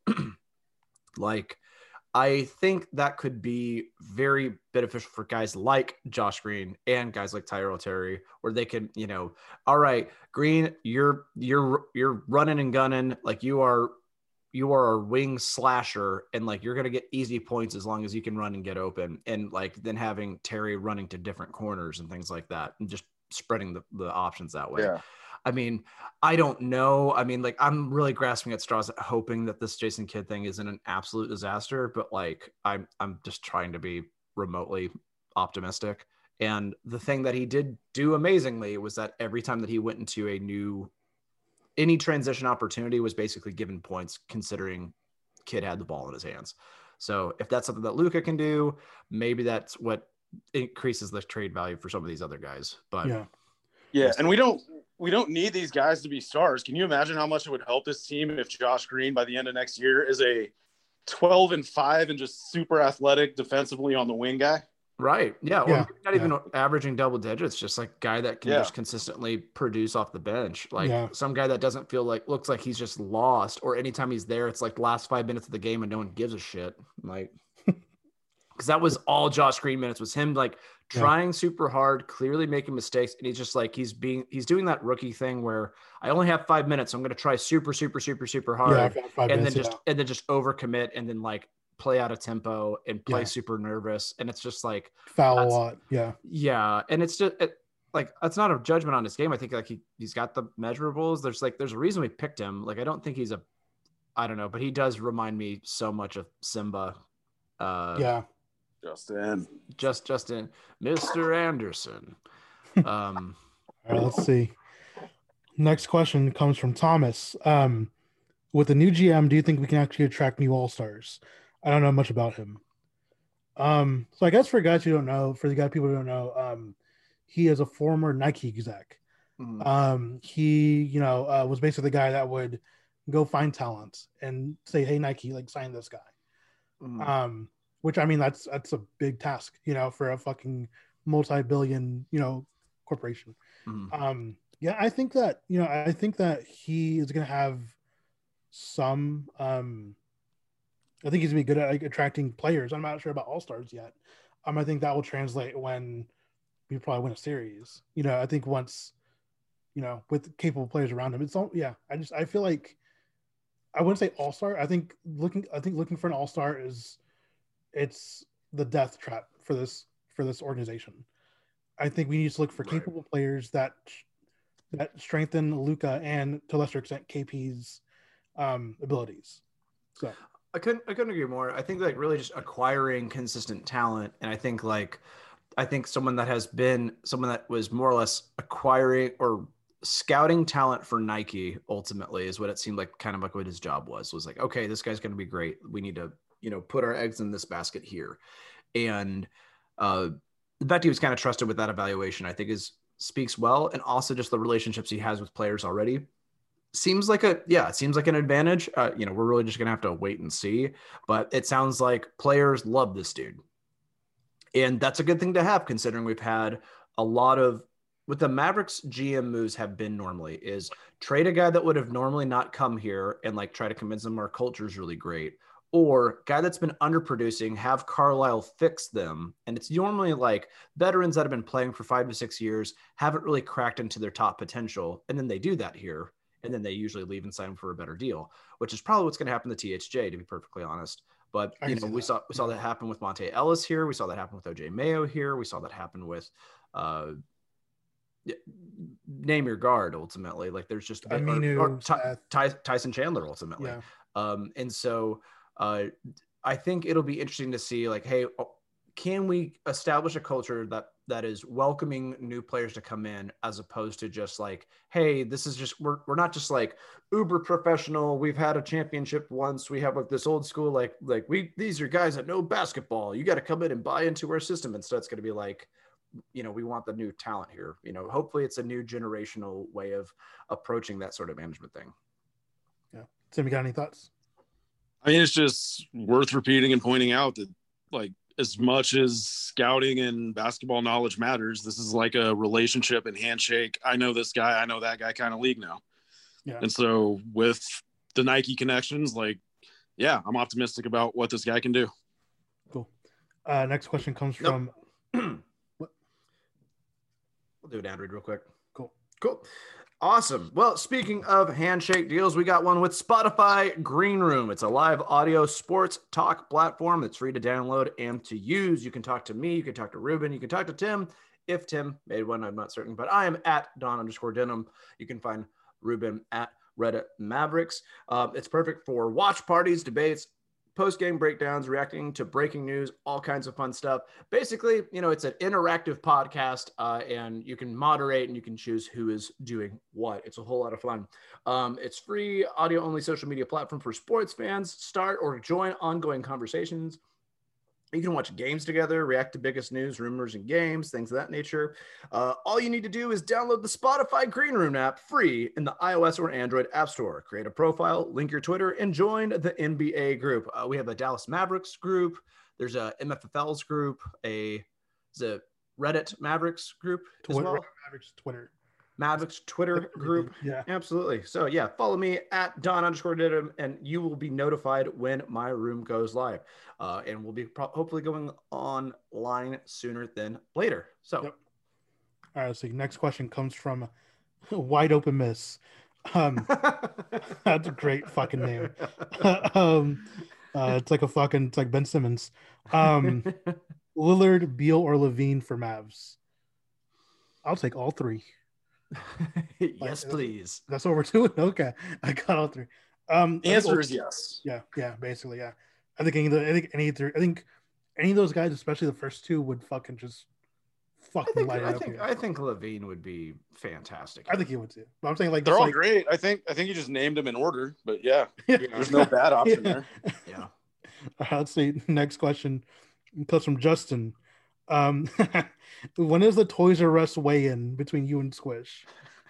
like, I think that could be very beneficial for guys like Josh Green and guys like Tyrell Terry, where they can, you know, all right, Green, you're you're you're running and gunning, like you are you are a wing slasher, and like you're gonna get easy points as long as you can run and get open, and like then having Terry running to different corners and things like that, and just spreading the, the options that way. Yeah. I mean, I don't know. I mean, like, I'm really grasping at straws, hoping that this Jason Kidd thing isn't an absolute disaster, but like, I'm, I'm just trying to be remotely optimistic. And the thing that he did do amazingly was that every time that he went into a new, any transition opportunity was basically given points, considering Kidd had the ball in his hands. So if that's something that Luka can do, maybe that's what increases the trade value for some of these other guys. But Yeah. Yeah, and we don't we don't need these guys to be stars. Can you imagine how much it would help this team if Josh Green by the end of next year is a twelve and five and just super athletic defensively on the wing guy? right. Yeah. Or Yeah, maybe not even averaging double digits, just like guy that can Yeah. just consistently produce off the bench. Like Yeah. some guy that doesn't feel like, looks like he's just lost, or anytime he's there, it's like last five minutes of the game and no one gives a shit. Like, because that was all Josh Green minutes, was him like Yeah. trying super hard, clearly making mistakes. And he's just like, he's being, he's doing that rookie thing where I only have five minutes. So I'm going to try super, super, super, super hard. Yeah, I've got five and minutes, then just, yeah. and then just overcommit and then like play out of tempo and play Yeah. super nervous. And it's just like, Foul a that's- lot. Yeah. yeah. And it's just it, like, that's not a judgment on his game. I think like he, he's got the measurables. There's like, there's a reason we picked him. Like, I don't think he's a, I don't know, but he does remind me so much of Simba. Uh, Yeah. Justin. just Justin, Mister Anderson. Um, All right, let's see. Next question comes from Thomas. Um, with the new G M, do you think we can actually attract new All Stars? I don't know much about him. Um, so I guess for guys who don't know, for the guy people who don't know, um, he is a former Nike exec. mhm. Um, he, you know, uh, was basically the guy that would go find talent and say, "Hey, Nike, like sign this guy." Mhm. Um, which I mean, that's that's a big task, you know, for a fucking multi-billion, you know, corporation. Mhm. Um, yeah, I think that you know, I think that he is going to have some. Um, I think he's going to be good at like attracting players. I'm not sure about all stars yet. Um, I think that will translate when we probably win a series. You know, I think once, you know, with capable players around him, it's all. Yeah, I just I feel like I wouldn't say all star. I think looking I think looking for an all star is it's the death trap for this for this organization. I think we need to look for Right. capable players that that strengthen Luka and to a lesser extent K P's um, abilities. So I couldn't I couldn't agree more. I think like really just acquiring consistent talent, and I think like I think someone that has been someone that was more or less acquiring or scouting talent for Nike ultimately is what it seemed like, kind of like what his job was was like, okay, this guy's going to be great. We need to, you know, put our eggs in this basket here. And uh, the fact he was kind of trusted with that evaluation, I think is speaks well. And also just the relationships he has with players already seems like a, yeah, it seems like an advantage. Uh, you know, we're really just going to have to wait and see, but it sounds like players love this dude. And that's a good thing to have, considering we've had a lot of, what the Mavericks G M moves have been normally is trade a guy that would have normally not come here and like try to convince them our culture is really great, or guy that's been underproducing, have Carlisle fix them. And it's normally like veterans that have been playing for five to six years, haven't really cracked into their top potential. And then they do that here. And then they usually leave and sign for a better deal, which is probably what's going to happen to T H J, to be perfectly honest. But I you can know, see we that. saw we saw Yeah. that happen with Monte Ellis here. We saw that happen with O J Mayo here. We saw that happen with uh, name your guard. Ultimately, like there's just been, Aminu, or, or Ty, Seth. Ty, Tyson Chandler ultimately. Yeah. Um, and so uh, I think it'll be interesting to see like, hey, can we establish a culture that that is welcoming new players to come in, as opposed to just like, hey, this is just, we're, we're not just like uber professional. We've had a championship once. We have like this old school, like, like we, these are guys that know basketball. You got to come in and buy into our system. And so it's going to be like, you know, we want the new talent here. You know, hopefully it's a new generational way of approaching that sort of management thing. Yeah. Tim, you got any thoughts? I mean, it's just worth repeating and pointing out that, like, as much as scouting and basketball knowledge matters, this is like a relationship and handshake. I know this guy, I know that guy kind of league now. Yeah. And so with the Nike connections, like, yeah, I'm optimistic about what this guy can do. Cool. Uh, next question comes Nope. from what? We'll do an ad read real quick. Cool. Cool. Awesome. Well, speaking of handshake deals, we got one with Spotify Green Room. It's a live audio sports talk platform that's free to download and to use. You can talk to me. You can talk to Ruben. You can talk to Tim. If Tim made one, I'm not certain, but I am at Don underscore Denim. You can find Ruben at Reddit Mavericks. Uh, it's perfect for watch parties, debates, post-game breakdowns, reacting to breaking news, all kinds of fun stuff. Basically, you know, it's an interactive podcast, uh, and you can moderate and you can choose who is doing what. It's a whole lot of fun. Um, it's free audio-only social media platform for sports fans. Start or join ongoing conversations. You can watch games together, react to biggest news, rumors, and games, things of that nature. Uh, all you need to do is download the Spotify Green Room app free in the iOS or Android App Store. Create a profile, link your Twitter, and join the N B A group. Uh, we have a Dallas Mavericks group. There's a M F F L's group, a, is a Reddit Mavericks group as Twitter, well. Mavericks Twitter. Mavericks Twitter group. Yeah. Absolutely. So yeah, follow me at Don underscore Didum, and you will be notified when my room goes live. Uh, and we'll be pro- hopefully going online sooner than later. So Yep. All right, let's see. Next question comes from Wide Open Miss. Um, that's a great fucking name. um, uh, it's like a fucking, it's like Ben Simmons. Um, Lillard, Beal, or Levine for Mavs? I'll take all three. yes, please. That's what we're doing. Okay, I got all three. Um, I think Answer all- is yes. Yeah, yeah, basically, yeah. I think any of the, I think any three, I think any of those guys, especially the first two, would fucking just I fucking think light it I up think here. I think Levine would be fantastic. I think he would too. But I'm saying like They're just all like, great. I think I think you just named them in order, but yeah, Yeah. there's no bad option Yeah. there. Yeah. All right, let's see. Next question comes from Justin. Um, when is the Toys R Us weigh-in between you and Squish?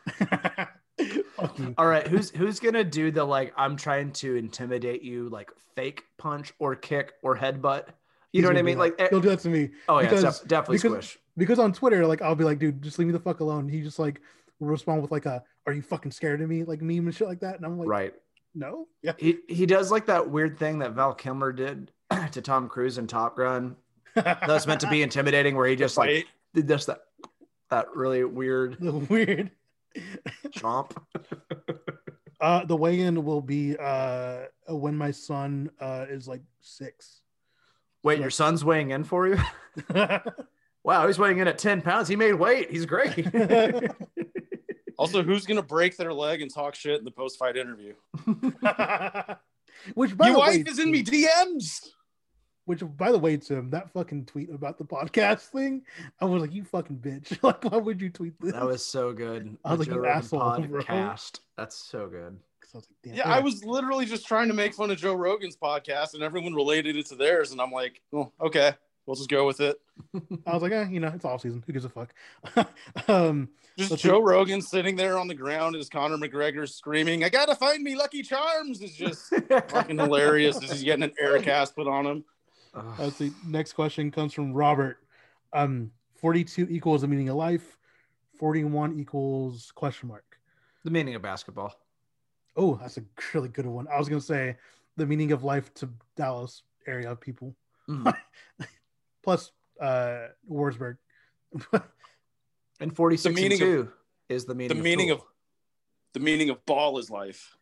Fuck you. All right, who's who's gonna do the like I'm trying to intimidate you like fake punch or kick or headbutt? You know He's what I gonna do mean? that. Like, eh, he'll do that to me. oh yeah, because, def- definitely because, squish. Because on Twitter, like I'll be like, dude, just leave me the fuck alone. He just like will respond with like a, "Are you fucking scared of me?" Like meme and shit like that. And I'm like, Right. No. Yeah. He he does like that weird thing that Val Kilmer did to Tom Cruise in Top Gun. That's meant to be intimidating, where he just like did just that that really weird the weird chomp. uh, the weigh-in will be uh when my son uh is like six. Wait, So- your son's weighing in for you? Wow, he's weighing in at ten pounds. He made weight. He's great. Also, who's gonna break their leg and talk shit in the post-fight interview? Which by Your the wife way, is in me D Ms. Which, by the way, Tim, that fucking tweet about the podcast thing, I was like, you fucking bitch. Like, why would you tweet this? That was so good. I was The like, Joe you Rogan asshole, bro. podcast. That's so good. I was like, damn. Yeah, I was literally just trying to make fun of Joe Rogan's podcast, and everyone related it to theirs, and I'm like, oh, okay, we'll just go with it. I was like, eh, you know, it's off season. Who gives a fuck? um, Just Let's Joe see. Rogan sitting there on the ground as Conor McGregor's screaming, "I gotta find me Lucky Charms!" is just fucking hilarious as he's getting an air cast put on him. let's see. Next question comes from Robert. Um, forty-two equals the meaning of life. forty-one equals question mark. The meaning of basketball. Oh, that's a really good one. I was gonna say the meaning of life to Dallas area people. Mhm. Plus uh Warrsburg. And forty-six The meaning and two is the meaning The of meaning cool. of the meaning of ball is life.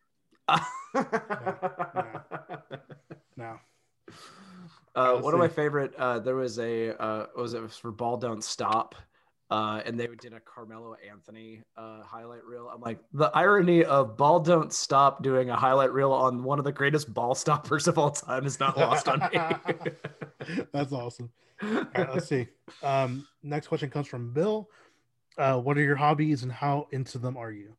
No. Uh, Let's one of my see. favorite, uh, there was a, uh, what was it, it was for Ball Don't Stop. Uh, and they did a Carmelo Anthony uh, highlight reel. I'm like, the irony of Ball Don't Stop doing a highlight reel on one of the greatest ball stoppers of all time is not lost on me. That's awesome. All right, let's see. Um, next question comes from Bill. Uh, what are your hobbies and how into them are you?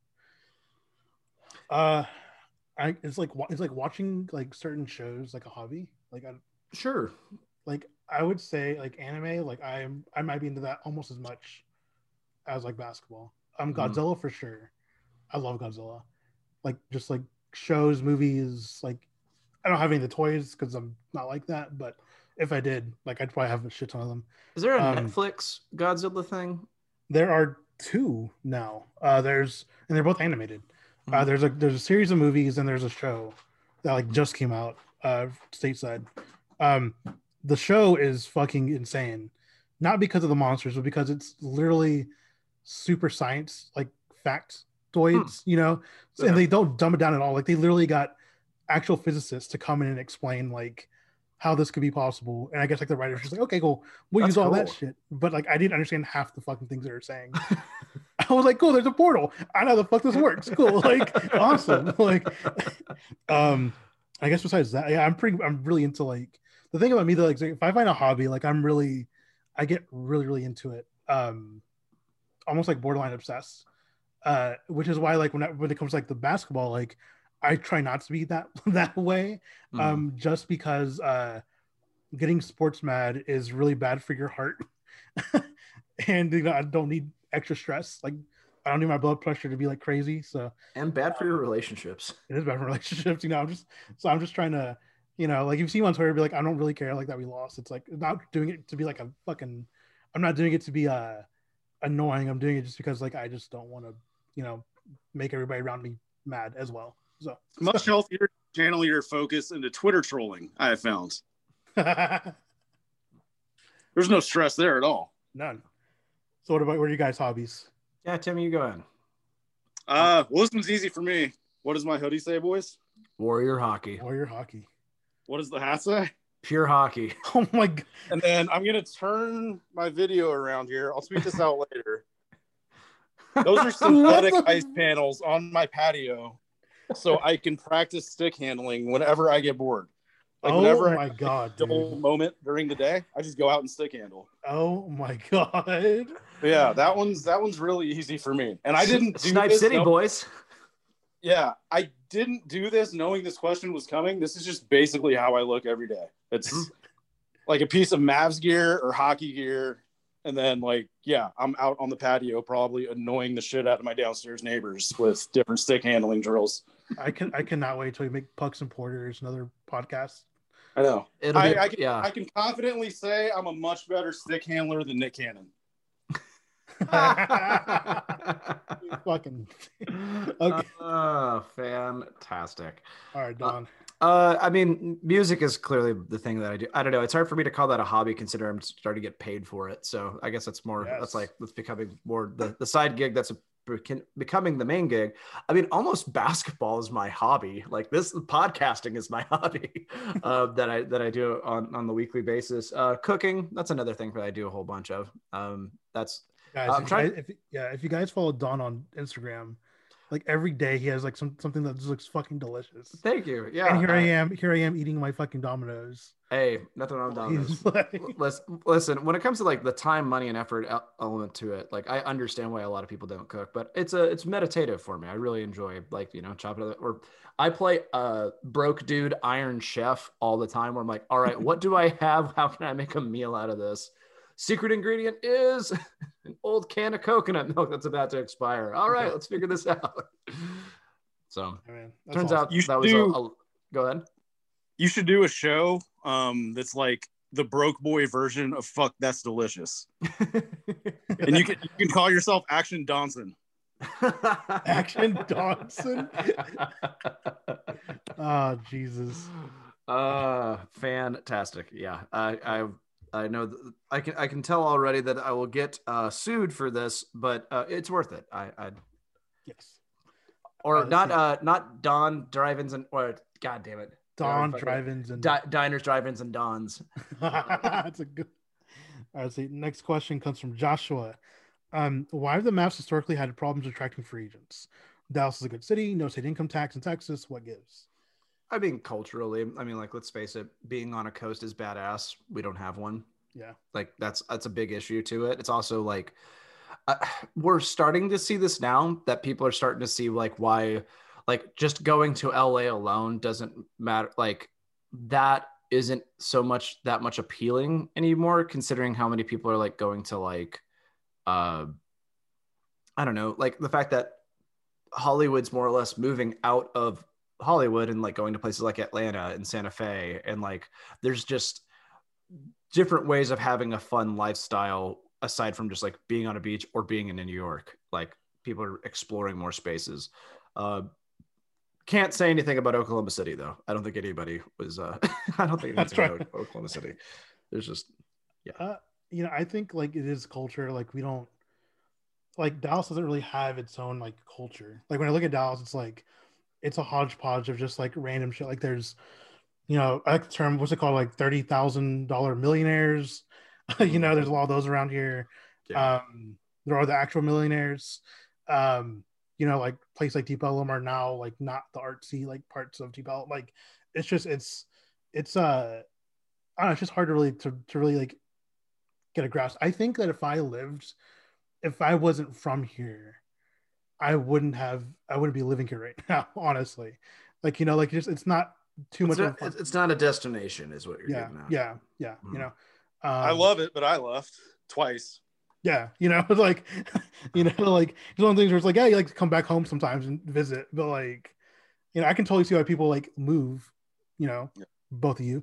Uh, I it's like wa- it's like watching like certain shows like a hobby. Like I Sure. like I would say like anime. Like I'm I might be into that almost as much as like basketball. Um, Mhm. Godzilla for sure. I love Godzilla. Like just like shows, movies. Like I don't have any of the toys because I'm not like that. But if I did, like I'd probably have a shit ton of them. Is there a Um, Netflix Godzilla thing? There are two now. Uh, there's and they're both animated. Uh, Mhm. there's a there's a series of movies and there's a show that like just came out uh, stateside. Um, the show is fucking insane, not because of the monsters, but because it's literally super science like factoids, you know. Yeah. And they don't dumb it down at all. Like they literally got actual physicists to come in and explain like how this could be possible. And I guess like the writer's just like, okay, cool, we'll That's use all that cool. shit. But like I didn't understand half the fucking things they were saying. I was like, cool, there's a portal. I know how the fuck this works. Cool. Like awesome. Like um I guess besides that, yeah, I'm pretty I'm really into like the thing about me though, like if I find a hobby, like I'm really I get really, really into it. Um almost like borderline obsessed. Uh which is why like when I, when it comes to like the basketball, like I try not to be that that way. Mhm. Um just because uh getting sports mad is really bad for your heart. And you know, I don't need extra stress. Like I don't need my blood pressure to be like crazy. So And bad for your relationships. it is bad for relationships, you know. I'm just so I'm just trying to, you know, like you've seen on Twitter be like, I don't really care like that we lost. It's like not doing it to be like a fucking I'm not doing it to be uh annoying. I'm doing it just because like I just don't want to, you know, make everybody around me mad as well. So Much healthier to channel your focus into Twitter trolling, I have found. There's no stress there at all. none. So what about what are you guys' hobbies? Yeah, Tim, you go ahead. Uh, well, this one's easy for me. What does my hoodie say, boys? Warrior hockey. Warrior hockey. What does the hat say? Pure hockey. Oh my god. And then I'm gonna turn my video around here. I'll tweet this out later. Those are synthetic What the- ice panels on my patio, so I can practice stick handling whenever I get bored. Like Oh whenever my I god, have a dull dude. moment during the day, I just go out and stick handle. Oh my god. But yeah, that one's that one's really easy for me. And I didn't do Snipe this City, know- boys. Yeah, I didn't do this knowing this question was coming. This is just basically how I look every day. It's Mhm. like a piece of Mavs gear or hockey gear. And then, like, yeah, I'm out on the patio probably annoying the shit out of my downstairs neighbors with different stick handling drills. I can I cannot wait till we make Pucks and Porters another podcast. I know. It'll be, I, I, can, yeah. I can confidently say I'm a much better stick handler than Nick Cannon. Fucking okay. Uh, fantastic. All right, Don. Uh, uh, I mean, music is clearly the thing that I do. I don't know. It's hard for me to call that a hobby, considering I'm starting to get paid for it. So I guess that's more. Yes. That's like that's becoming more the, the side gig. That's a, becoming the main gig. I mean, almost basketball is my hobby. Like this, podcasting is my hobby uh, that I that I do on on the weekly basis. Uh, cooking, that's another thing that I do a whole bunch of. Um, that's Guys, I'm if trying. you guys, if, yeah, if you guys follow Don on Instagram, like every day he has like some something that just looks fucking delicious. Thank you. Yeah. And here I, I am, here I am eating my fucking Dominoes. Hey, nothing wrong with Domino's. He's like- listen, listen, when it comes to like the time, money, and effort el- element to it, like I understand why a lot of people don't cook, but it's a it's meditative for me. I really enjoy like you know chopping it. Or I play uh broke dude Iron Chef all the time. Where I'm like, all right, what do I have? How can I make a meal out of this? Secret ingredient is an old can of coconut milk that's about to expire. All right, let's figure this out. So I mean, that's turns awesome. out You should that was do- a, a go ahead. You should do a show um, that's like the broke boy version of "Fuck That's Delicious," and you can you can call yourself Action Donson. Action Dawson. Oh Jesus. Uh fantastic. Yeah. I I I know th- I can I can tell already that I will get uh sued for this, but uh it's worth it. I I Yes. or Uh, not see. uh not Don Drive-ins and or god damn it. Don Fucking- drive-ins and Di- diners, drive-ins and Dons. that's a good. All right. See, next question comes from Joshua. Um, why have the maps historically had problems attracting free agents? Dallas is a good city, no state income tax in Texas. What gives? I mean culturally, I mean like let's face it, being on a coast is badass. We don't have one. Yeah. Like that's that's a big issue to it. It's also like uh, we're starting to see this now that people are starting to see like why like just going to L A alone doesn't matter. Like that isn't so much that much appealing anymore, considering how many people are like going to like uh I don't know, like the fact that Hollywood's more or less moving out of Hollywood and like going to places like Atlanta and Santa Fe, and like there's just different ways of having a fun lifestyle aside from just like being on a beach or being in New York. Like people are exploring more spaces. Uh, can't say anything about Oklahoma City though. I don't think anybody was. Uh, I don't think That's anything right. about Oklahoma City. There's just Uh, you know, I think like it is culture. Like we don't like Dallas doesn't really have its own like culture. Like when I look at Dallas, it's like it's a hodgepodge of just like random shit. Like there's, you know, I like the term, what's it called? Like thirty thousand dollar millionaires. You know, there's a lot of those around here. yeah. Um, there are the actual millionaires. Um, you know, like places like Deep Ellum are now like not the artsy like parts of Deep Ellum. Like it's just it's it's uh I don't know, it's just hard to really to, to really like get a grasp. I think that if I lived, if I wasn't from here, I wouldn't have I wouldn't be living here right now, honestly. Like, you know, like just it's not too It's much not, of a, it's not a destination, is what you're yeah, getting at. yeah, yeah, Mhm. you know. Um, I love it, but I left twice. yeah, you know, like you know, like it's one of the things where it's like, yeah, you like to come back home sometimes and visit, but like, you know, I can totally see why people like move, you know, Yeah. both of you.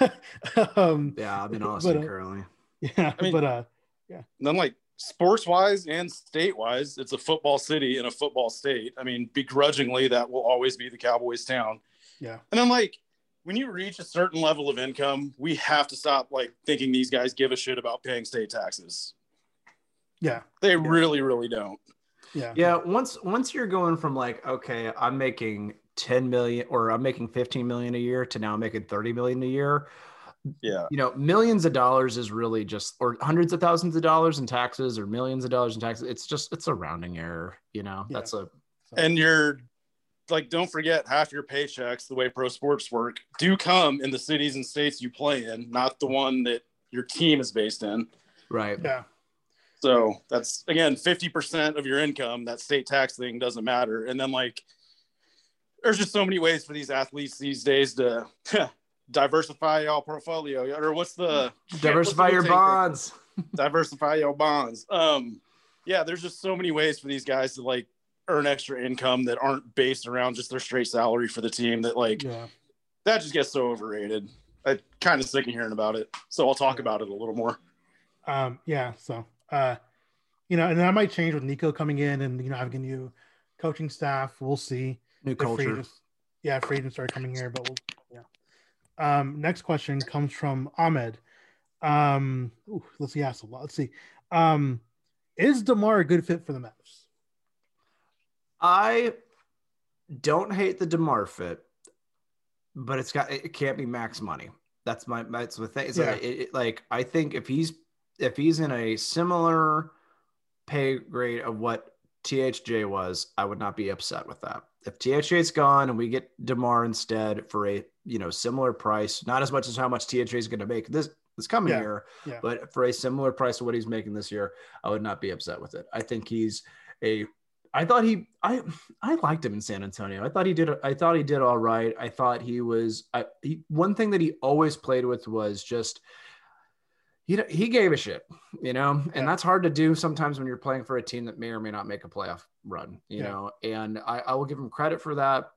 um Yeah, I'm in But, Austin uh, currently. yeah, I mean- but uh And then, like sports wise and state wise, it's a football city and a football state. I mean, begrudgingly, that will always be the Cowboys' town. yeah, And I'm like, when you reach a certain level of income, we have to stop like thinking these guys give a shit about paying state taxes. yeah, They really, really don't. yeah, Yeah, once once you're going from like, okay, I'm making ten million or I'm making fifteen million a year to now I'm making thirty million a year, Yeah. you know, millions of dollars is really just, or hundreds of thousands of dollars in taxes or millions of dollars in taxes. It's just, it's a rounding error, you know, Yeah. that's a, So, And you're like, don't forget half your paychecks, the way pro sports work, do come in the cities and states you play in, not the one that your team is based in. right. yeah, So that's, again, fifty percent of your income. That state tax thing doesn't matter. And then, like, there's just so many ways for these athletes these days to diversify your portfolio. Or what's the Diversify what's the your take? bonds. Diversify your bonds. Um, yeah, there's just so many ways for these guys to, like, earn extra income that aren't based around just their straight salary for the team that, like, yeah. that just gets so overrated. I'm kind of sick of hearing about it. So I'll talk about it a little more. Um, yeah. So, uh, you know, and that might change with Nico coming in and, you know, having a new coaching staff. We'll see. New If free culture. agents, yeah, if free agents start coming here, but we'll, yeah. Um, next question comes from Ahmed. Um, ooh, let's see, ask a lot. Let's see. Um, is DeMar a good fit for the Mavs? I don't hate the DeMar fit, but it's got it can't be max money. That's my that's the thing. It's Yeah. like, it, it, like I think if he's if he's in a similar pay grade of what T H J was, I would not be upset with that. If T H J's gone and we get DeMar instead for a you know similar price, not as much as how much T H J is going to make this this coming Yeah. year, Yeah. but for a similar price to what he's making this year, I would not be upset with it. I think he's a I thought he, I, I liked him in San Antonio. I thought he did. I thought he did all right. I thought he was. I, he, one thing that he always played with was just, you know, he gave a shit, you know, and Yeah. that's hard to do sometimes when you're playing for a team that may or may not make a playoff run, you Yeah. know. And I, I will give him credit for that.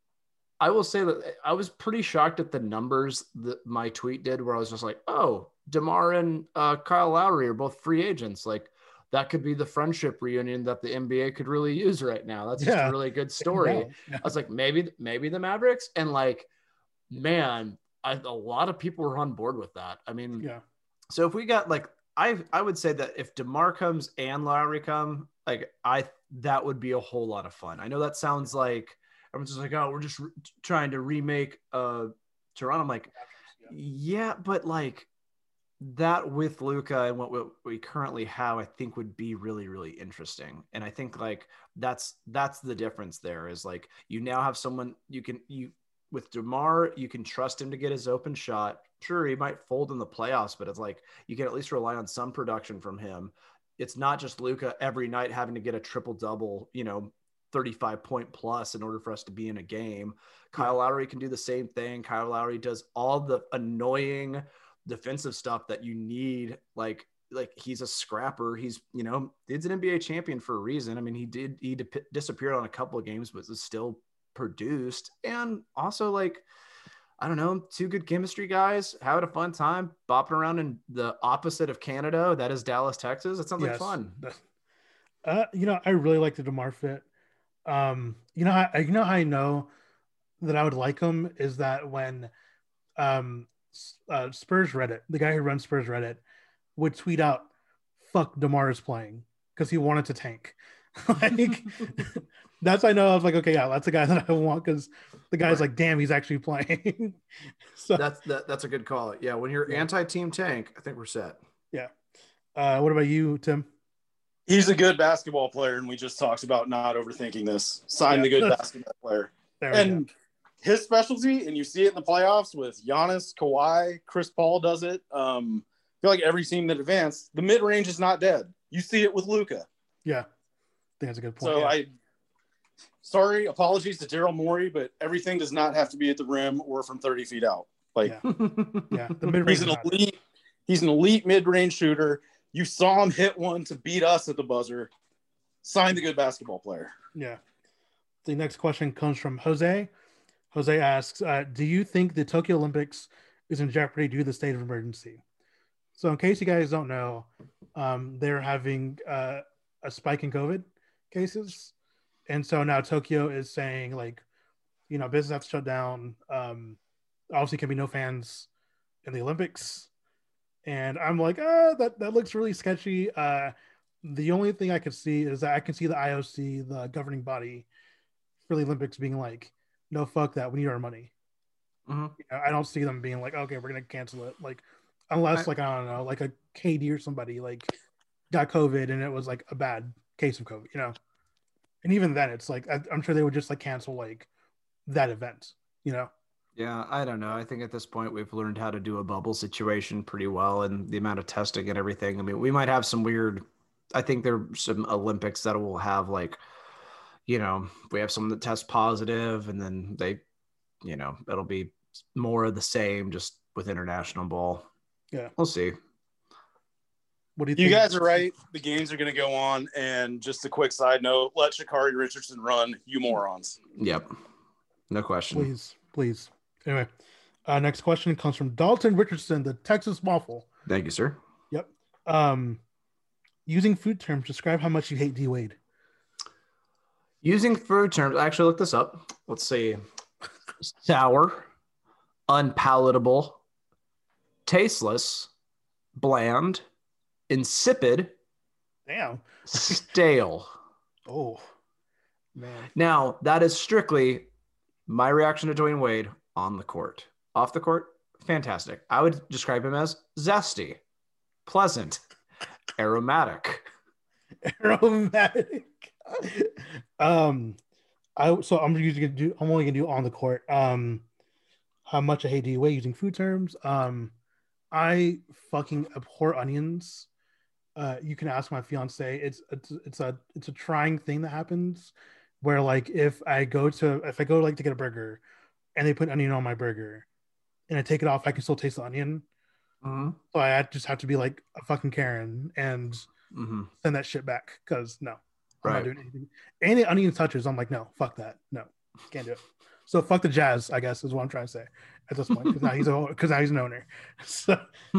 I will say that I was pretty shocked at the numbers that my tweet did, where I was just like, oh, DeMar and uh, Kyle Lowry are both free agents, like. That could be the friendship reunion that the N B A could really use right now. That's just Yeah. a really good story. Yeah. Yeah. I was like, maybe, maybe the Mavericks. And like, man, I, a lot of people were on board with that. I mean, Yeah. so if we got like, I, I would say that if DeMar comes and Lowry come, like I, that would be a whole lot of fun. I know that sounds like everyone's just like, oh, we're just re- trying to remake uh Toronto. I'm like, yeah, but like, that with Luka and what we currently have, I think would be really, really interesting. And I think like that's that's the difference there is like you now have someone you can you with DeMar, you can trust him to get his open shot. Sure, he might fold in the playoffs, but it's like you can at least rely on some production from him. It's not just Luka every night having to get a triple double, you know, thirty-five point plus in order for us to be in a game. Kyle Lowry can do the same thing. Kyle Lowry does all the annoying defensive stuff that you need. Like, like he's a scrapper. He's, you know, he's an N B A champion for a reason. I mean, he did, he dip- disappeared on a couple of games, but was still produced. And also like, I don't know, two good chemistry guys, having a fun time, bopping around in the opposite of Canada. That is Dallas, Texas. It sounds Yes. like fun. Uh, you know, I really like the DeMar fit. Um, you know, I, you know how I know that I would like him is that when um, uh, Spurs Reddit, the guy who runs Spurs Reddit, would tweet out, "Fuck, DeMar is playing," because he wanted to tank. Like that's I know I was like, okay, yeah, that's a guy that I want because the guy's Right. like, damn, he's actually playing. So That's that, that's a good call. Yeah, when you're Yeah. anti-team tank, I think we're set. uh, what about you, Tim? He's a good basketball player, and we just talked about not overthinking this. Sign the Yeah. good basketball player. There we And go. his specialty, and you see it in the playoffs with Giannis, Kawhi, Chris Paul does it. Um, I feel like every team that advanced, the mid range is not dead. You see it with Luka. Yeah, I think that's a good point. So yeah. I, sorry, apologies to Daryl Morey, but everything does not have to be at the rim or from thirty feet out. Like Yeah. yeah, the mid range. he's an elite, he's an elite mid range shooter. You saw him hit one to beat us at the buzzer. Sign the good basketball player. Yeah. The next question comes from Jose. Jose asks, uh, do you think the Tokyo Olympics is in jeopardy due to the state of emergency? So in case you guys don't know, um, they're having uh, a spike in COVID cases. And so now Tokyo is saying like, you know, business has to shut down. Um, obviously can be no fans in the Olympics. And I'm like, ah, that, that looks really sketchy. Uh, the only thing I could see is that I can see the I O C, the governing body for the Olympics, being like, no, fuck that. We need our money. Mhm. You know, I don't see them being like, okay, we're going to cancel it. Like, unless, I- like, I don't know, like a K D or somebody like got COVID and it was like a bad case of COVID, you know? And even then, it's like, I, I'm sure they would just like cancel like that event, you know? Yeah, I don't know. I think at this point we've learned how to do a bubble situation pretty well, and the amount of testing and everything. I mean, we might have some weird. I think there are some Olympics that will have like, you know, we have someone that tests positive, and then they, you know, it'll be more of the same, just with international ball. Yeah. We'll see. What do you You think? guys are right. The games are going to go on. And just a quick side note, let Sha'Carri Richardson run, you morons. Yep. No question. Please, please. Anyway, Uh, next question comes from Dalton Richardson, the Texas Waffle. Thank you, sir. Yep. Um, using food terms, describe how much you hate D Wade. Using food terms, I actually looked this up. Let's see. Sour, unpalatable, tasteless, bland, insipid, Damn. stale. Oh, man. Now, that is strictly my reaction to Dwayne Wade on the court. Off the court, fantastic. I would describe him as zesty, pleasant, aromatic. Aromatic. um, I so I'm usually gonna do. I'm only gonna do on the court. Um, how much I hate D Wade using food terms. Um, I fucking abhor onions. Uh, you can ask my fiance. It's it's it's a it's a trying thing that happens where like if I go to if I go like to get a burger and they put onion on my burger and I take it off, I can still taste the onion. Mm-hmm. So I just have to be like a fucking Karen and mm-hmm. send that shit back because no, I'm right. not doing anything. Any onion touches, I'm like, no, fuck that, no, can't do it. So fuck the Jazz, I guess is what I'm trying to say at this point because now he's a because now he's an owner. So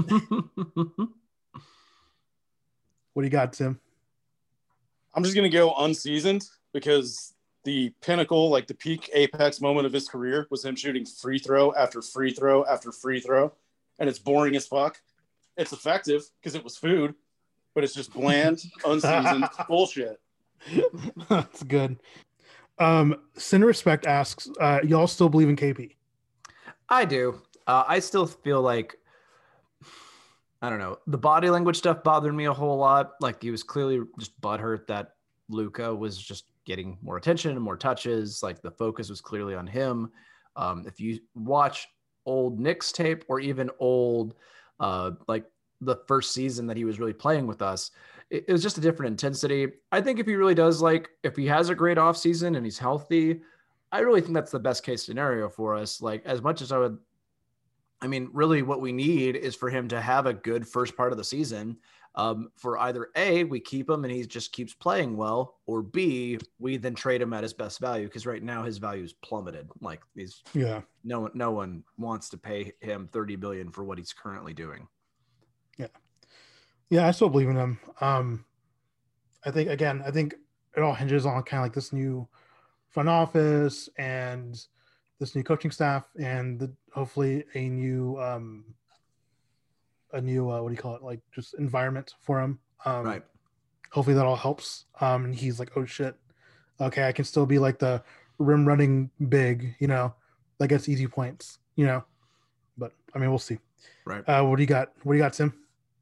what do you got, Tim? I'm just gonna go unseasoned because the pinnacle, like the peak apex moment of his career was him shooting free throw after free throw after free throw. And it's boring as fuck. It's effective because it was food, but it's just bland, unseasoned bullshit. That's good. Um, Sin Respect asks, uh, y'all still believe in K P? I do. Uh, I still feel like, I don't know, the body language stuff bothered me a whole lot. Like he was clearly just butthurt that Luka was just getting more attention and more touches. Like the focus was clearly on him. Um, if you watch old Knicks tape or even old, uh, like the first season that he was really playing with us, it, it was just a different intensity. I think if he really does, like if he has a great off season and he's healthy, I really think that's the best case scenario for us. Like as much as I would, I mean, really what we need is for him to have a good first part of the season. Um, for either A, we keep him and he just keeps playing well, or B, we then trade him at his best value. Cause right now his value is plummeted. Like these, yeah, no one, no one wants to pay him thirty billion for what he's currently doing. Yeah. Yeah. I still believe in him. Um, I think, again, I think it all hinges on kind of like this new front office and this new coaching staff and the, hopefully a new, um, a new uh, what do you call it, like just environment for him. Um Right. Hopefully that all helps. Um and he's like, oh shit, okay, I can still be like the rim running big, you know, that gets easy points, you know. But I mean, we'll see. Right. Uh what do you got? What do you got, Tim?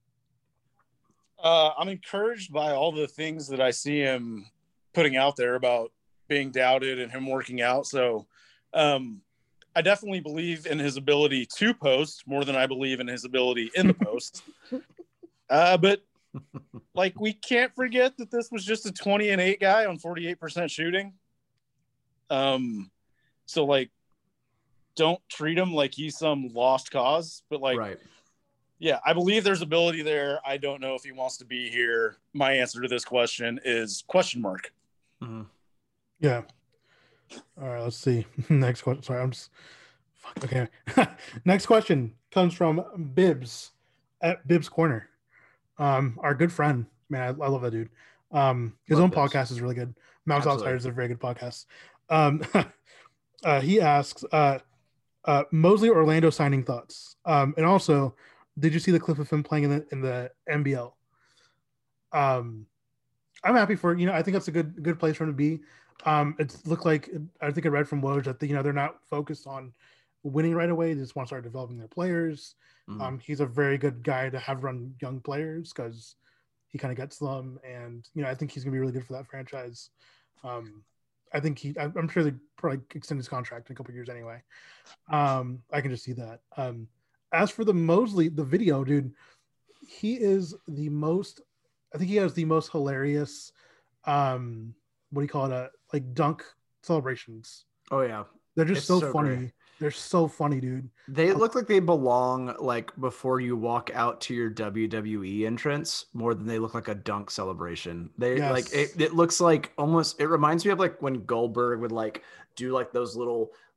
Uh, I'm encouraged by all the things that I see him putting out there about being doubted and him working out. So um I definitely believe in his ability to post more than I believe in his ability in the post. uh, but like, we can't forget that this was just a twenty and eight guy on forty-eight percent shooting. Um, so like, don't treat him like he's some lost cause, but like, right. Yeah, I believe there's ability there. I don't know if he wants to be here. My answer to this question is question mark. Mm-hmm. Yeah. All right, let's see. Next question. Sorry, I'm just fuck. Okay. Next question comes from Bibbs at Bibbs Corner. Um, our good friend. Man, I, I love that dude. Um, his Love own Bibbs. podcast is really good. Mouse Absolutely. Outsiders is a very good podcast. Um, uh, he asks, uh, uh, Mosley Orlando signing thoughts. Um, and also, did you see the clip of him playing in the in the N B L? Um, I'm happy for, you know, I think that's a good good place for him to be. Um, it looked like, I think I read from Woj that, you know, they're not focused on winning right away. They just want to start developing their players. Mm-hmm. Um, he's a very good guy to have run young players because he kind of gets them. And, you know, I think he's going to be really good for that franchise. Um, I think he, I'm sure they probably extend his contract in a couple of years anyway. Um, I can just see that. Um, as for the Mosley, the video, dude, he is the most, I think he has the most hilarious, um, what do you call it? Uh, like dunk celebrations. Oh yeah. They're just It's so, so funny. great. They're so funny, dude. They look like they belong like before you walk out to your W W E entrance more than they look like a dunk celebration. They Yes. like it, it looks like almost, it reminds me of like when Goldberg would like do like those little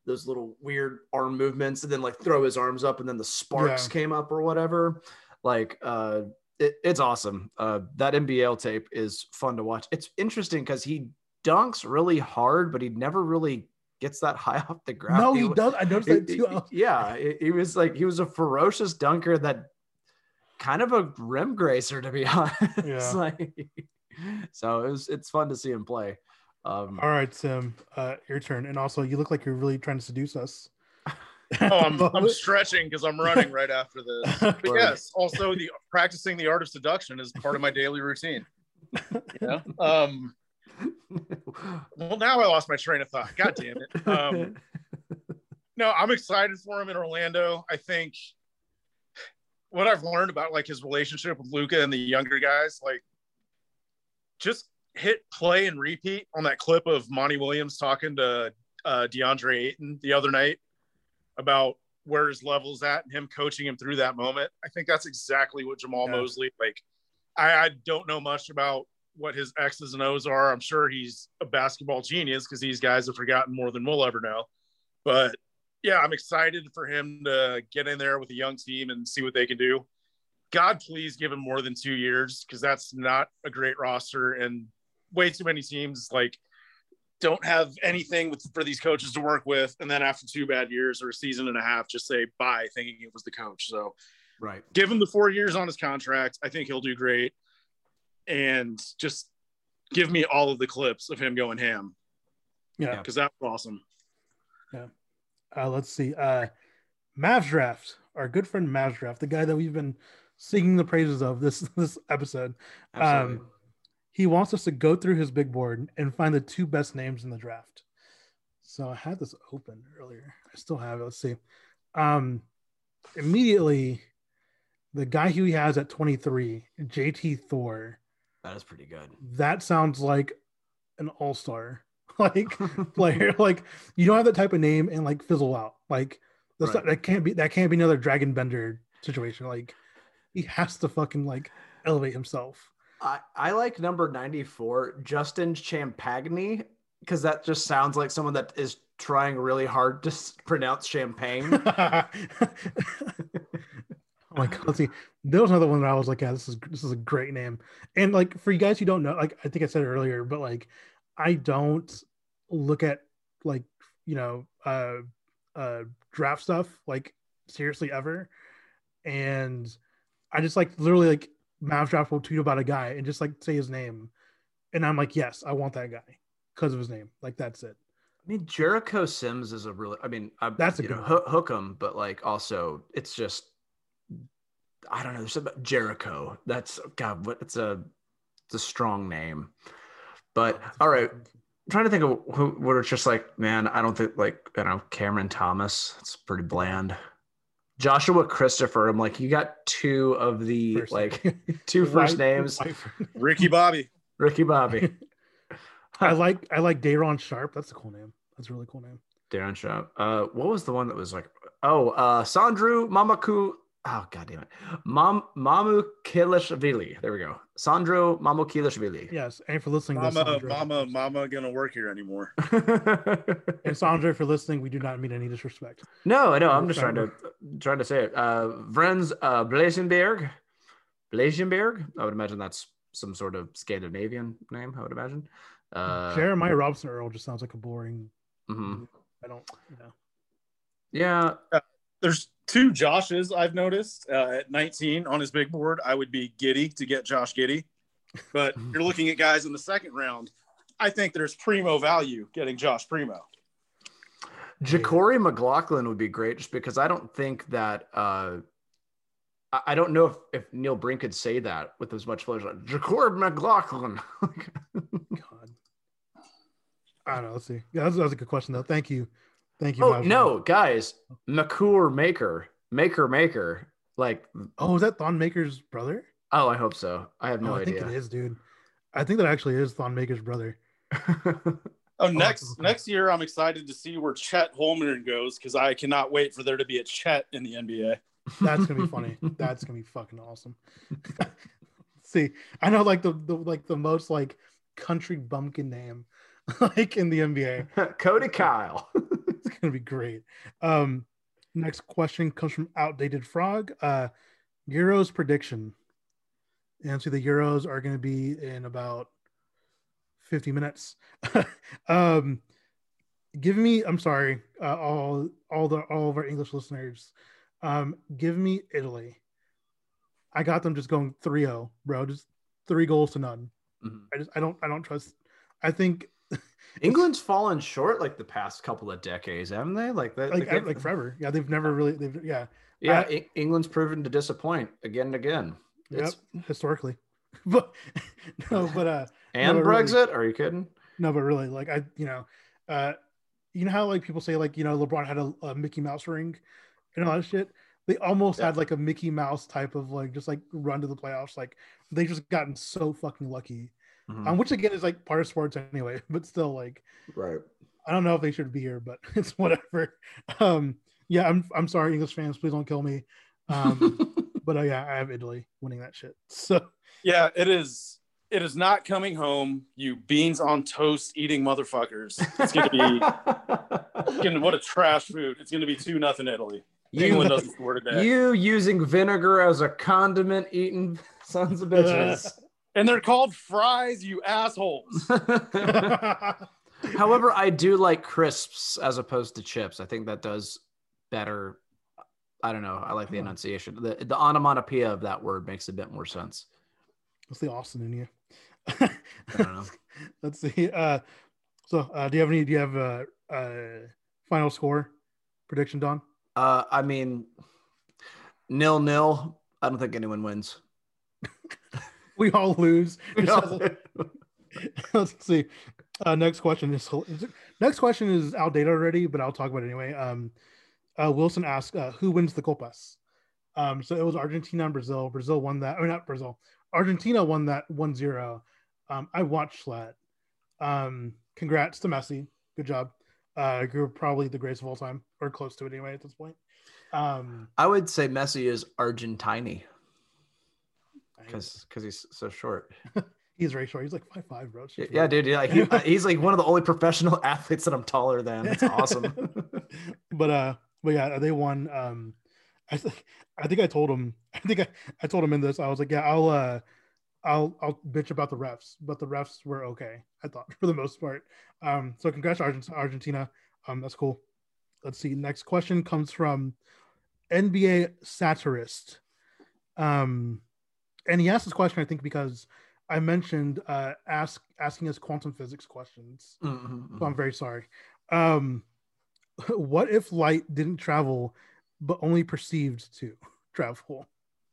those little weird arm movements and then like throw his arms up and then the sparks Yeah. came up or whatever. Like uh, it, it's awesome. Uh, that N B L tape is fun to watch. It's interesting because he dunks really hard, but he never really gets that high off the ground. No, he does. I noticed that too. Yeah, he was like he was a ferocious dunker that kind of a rim gracer, to be honest. Yeah. Like, so it was it's fun to see him play. Um, All right, Tim, uh, your turn. And also, you look like you're really trying to seduce us. Oh, I'm, I'm stretching because I'm running right after this. But yes, also the practicing the art of seduction is part of my daily routine. You know? Um, well, now I lost my train of thought. God damn it. Um, no, I'm excited for him in Orlando. I think what I've learned about like his relationship with Luka and the younger guys, like just hit play and repeat on that clip of Monty Williams talking to uh, DeAndre Ayton the other night about where his level's at and him coaching him through that moment. I think that's exactly what Jamal Yeah. Mosley, like, I, I don't know much about what his X's and O's are. I'm sure he's a basketball genius because these guys have forgotten more than we'll ever know. But yeah, I'm excited for him to get in there with a young team and see what they can do. God, please give him more than two years because that's not a great roster. And way too many teams like don't have anything with, for these coaches to work with. And then after two bad years or a season and a half, just say bye thinking it was the coach. So right. give him the four years on his contract. I think he'll do great. And just give me all of the clips of him going ham. Yeah. Because that's awesome. Yeah. Uh, let's see. Uh, Mavs Draft, our good friend Mavs Draft, the guy that we've been singing the praises of this this episode. Absolutely. Um, he wants us to go through his big board and find the two best names in the draft. So I had this open earlier. I still have it. Let's see. Um, immediately, the guy who he has at twenty-three, J T Thor. That is pretty good. That sounds like an all-star like player. Like you don't have that type of name and like fizzle out. Like that's Right. not, that can't be that can't be another Dragon Bender situation. Like he has to fucking like elevate himself. I, I like number ninety-four, Justin Champagny, because that just sounds like someone that is trying really hard to s- pronounce champagne. Oh my god! Let's see. There was another one that I was like, yeah, this is this is a great name. And like for you guys who don't know, like I think I said it earlier, but like I don't look at like you know uh uh draft stuff like seriously ever. And I just like literally like Mavs Draft will tweet about a guy and just like say his name, and I'm like, yes, I want that guy because of his name. Like that's it. I mean, Jericho Sims is a really, I mean, I, That's a you good know, one. hook, hook 'em, but like also it's just, I don't know. There's something about Jericho. That's God, what it's a, it's a strong name, but all right. I'm trying to think of who, what it's just like, man, I don't think like, I don't know, Cameron Thomas. It's pretty bland. Joshua Christopher. I'm like, you got two of the First- like two first White- names. white- Ricky Bobby. Ricky Bobby. I like I like Dayron Sharp. That's a cool name. That's a really cool name. Darren Sharp. Uh, what was the one that was like, oh, uh, Sandru Mamaku. Oh, God damn it. Mam, Mamu Kilishvili. There we go. Sandro Mamu Kilishvili. Yes, and for listening, to Mama, Sandra. mama, mama gonna work here anymore. and Sandra, for listening, we do not mean any disrespect. no, I know. I'm just trying to trying to say it. Uh, Vrenz uh, Blazenberg. Blazenberg. I would imagine that's some sort of Scandinavian name, I would imagine. Uh, Jeremiah Robson Earl just sounds like a boring. mhm. I don't, you know. Yeah. There's two Joshes I've noticed uh, at nineteen on his big board. I would be giddy to get Josh Giddey, but you're looking at guys in the second round. I think there's primo value getting Josh Primo. Ja'Cory McLaughlin would be great just because I don't think that uh, I I don't know if, if Neil Brink could say that with as much pleasure. Ja'Cory McLaughlin. God. I don't know. Let's see. Yeah, that was, that was a good question though. Thank you, thank you. oh Mavs. no, guys, McCour Maker, Maker Maker. Like, Oh, is that Thon Maker's brother? oh, I hope so. I have no oh, I idea. think it is, dude. I think that actually is Thon Maker's brother. Oh, next okay. next year, I'm excited to see where Chet Holmgren goes because I cannot wait for there to be a Chet in the N B A. That's gonna be funny. That's gonna be fucking awesome. See, I know like the, the like the most like country bumpkin name like in the N B A. Cody Kyle. it's gonna be great. Um, next question comes from Outdated Frog. Uh, Euros prediction. And so the Euros are going to be in about fifty minutes. um, give me, I'm sorry, uh, all all the all of our English listeners. Um, give me Italy. I got them just going three oh, bro. Just three goals to none. Mm-hmm. I just I don't I don't trust. I think England's fallen short like the past couple of decades, haven't they? Like that, like, like, like forever. Yeah, they've never really. They've yeah. Yeah, I, England's proven to disappoint again and again. It's, yep, historically. But no, but uh, and no, but Brexit? Really, are you kidding? No, but really, like I, you know, uh, you know how like people say like you know LeBron had a, a Mickey Mouse ring and all that shit. They almost yeah. had like a Mickey Mouse type of like just like run to the playoffs. Like they just gotten so fucking lucky. Mm-hmm. Um, which again is like part of sports anyway, but still like right. I don't know if they should be here, but it's whatever. Um, yeah, I'm I'm sorry, English fans, please don't kill me. Um, but uh, yeah, I have Italy winning that shit. So yeah, it is. It is not coming home. You beans on toast eating motherfuckers. It's gonna be. It's gonna, what a trash food! It's gonna be two nothing Italy. You, England doesn't score today. You using vinegar as a condiment, eating sons of bitches. And they're called fries, you assholes. However, I do like crisps as opposed to chips. I think that does better. I don't know. I like the enunciation. The, the onomatopoeia of that word makes a bit more sense. What's the Austin in you? I don't know. Let's see. Uh, so, uh, do you have any? Do you have a, a final score prediction, Don? Uh, I mean, nil nil. I don't think anyone wins. We all lose. We all Let's see. Uh, next question is next question is outdated already, but I'll talk about it anyway. Um, uh, Wilson asked, uh, "Who wins the Copas?" Um, so it was Argentina and Brazil. Brazil won that. Or not Brazil. Argentina won that one zero. Um, I watched that. Um, congrats to Messi. Good job. Uh, you're probably the greatest of all time, or close to it anyway at this point. Um, I would say Messi is Argentini because because he's so short. He's very short. He's like five five, bro. Yeah, yeah, dude. Yeah, he, he's like one of the only professional athletes that I'm taller than. That's awesome. but uh, but yeah, they won. Um, I think I think I told him. I think I, I told him in this. I was like, yeah, I'll uh, I'll I'll bitch about the refs, but the refs were okay. I thought for the most part. Um, so congrats Argent- Argentina. Um, that's cool. Let's see. Next question comes from N B A satirist. Um, and he asked this question, I think, because I mentioned uh, ask asking us quantum physics questions. Mm-hmm. So I'm very sorry. Um, what if light didn't travel, but only perceived to travel?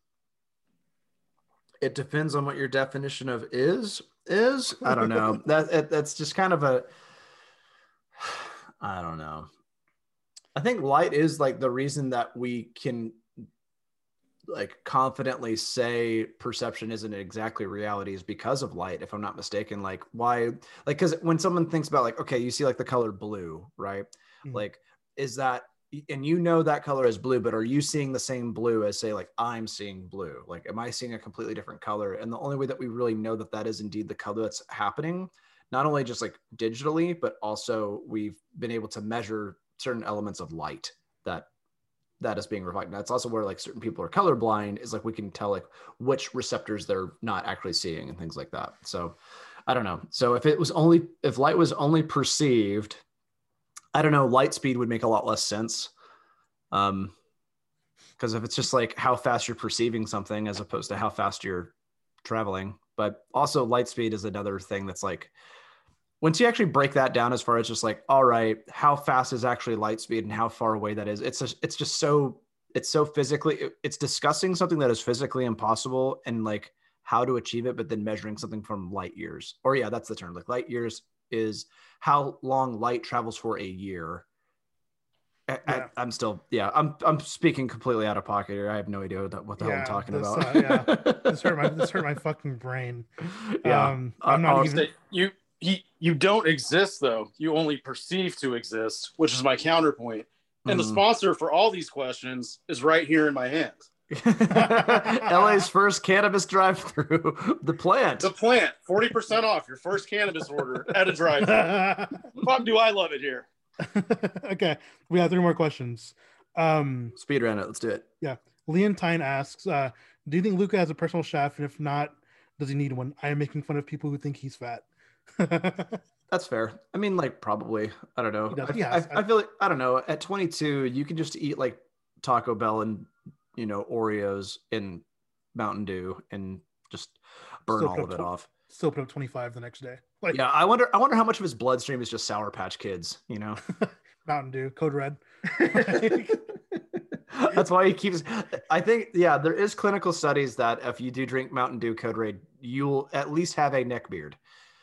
It depends on what your definition of is is. I don't know. that it, that's just kind of a. I don't know. I think light is like the reason that we can like confidently say perception isn't exactly reality is because of light, if I'm not mistaken. Like why, like, because when someone thinks about like, okay, you see like the color blue, right? Mm-hmm. Like, is that, and you know that color is blue, but are you seeing the same blue as say like I'm seeing blue? Like, am I seeing a completely different color? And the only way that we really know that that is indeed the color that's happening, not only just like digitally, but also we've been able to measure certain elements of light that that is being reflected. That's also where like certain people are colorblind, is like we can tell like which receptors they're not actually seeing and things like that. So I don't know. So if it was only, if light was only perceived, I don't know, light speed would make a lot less sense. Um, because if it's just like how fast you're perceiving something as opposed to how fast you're traveling, but also light speed is another thing that's like, once you actually break that down as far as just like, all right, how fast is actually light speed and how far away that is, it's just, it's just so, it's so physically, it, it's discussing something that is physically impossible and like how to achieve it, but then measuring something from light years. Or yeah, that's the term. Like light years is how long light travels for a year. I, yeah. I, I'm still, yeah, I'm I'm speaking completely out of pocket here. I have no idea what, what the yeah, hell I'm talking this, about. uh, yeah, this hurt my this hurt my fucking brain. Yeah, um, I'm not I'll even. Say, you he you don't exist though. You only perceive to exist, which is my counterpoint. And mm. the sponsor for all these questions is right here in my hand. L A's first cannabis drive-through, the plant. The plant, forty percent off your first cannabis order at a drive-through. Fuck, do I love it here? Okay, we have three more questions. Um, Speed run it. Let's do it. Yeah. Leontine asks, uh, do you think Luka has a personal chef? And if not, does he need one? I am making fun of people who think he's fat. That's fair. I mean, like, probably. I don't know. He does. I, He has. I, I feel like, I don't know. At twenty-two, you can just eat like Taco Bell and, you know, Oreos and Mountain Dew and just burn Still all put of up it tw- off. Still put up twenty-five the next day. Like, Yeah, I wonder. I wonder how much of his bloodstream is just Sour Patch Kids. You know, Mountain Dew, Code Red. that's why he keeps. I think, yeah, there is clinical studies that if you do drink Mountain Dew Code Red, you'll at least have a neck beard.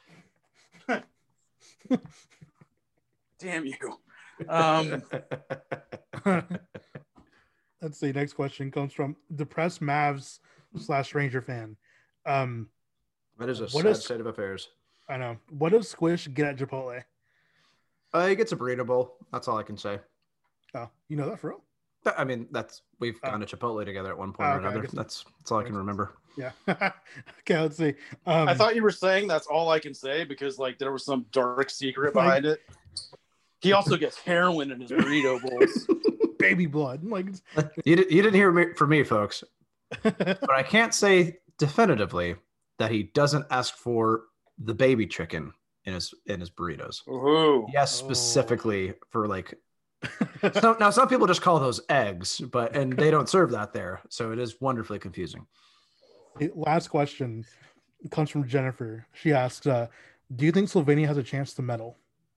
Damn you. Um, Let's see. Next question comes from depressed Mavs slash Ranger fan. Um, That is a What sad is- state of affairs. I know. What does Squish get at Chipotle? Uh, he gets a burrito bowl. That's all I can say. Oh, you know that for real? But, I mean, that's we've Oh. gone to Chipotle together at one point Oh, or okay, I another. guess- That's that's all I can remember. Yeah. Okay, let's see. Um, I thought you were saying that's all I can say because like there was some dark secret Like- behind it. He also gets heroin in his burrito bowls. baby blood. Like, You, did, you didn't hear me, from me, folks. But I can't say definitively that he doesn't ask for the baby chicken in his in his burritos. Ooh. He asked specifically for like. So, now some people just call those eggs, but and they don't serve that there, so it is wonderfully confusing. last question comes from Jennifer. She asks, uh, do you think Slovenia has a chance to medal?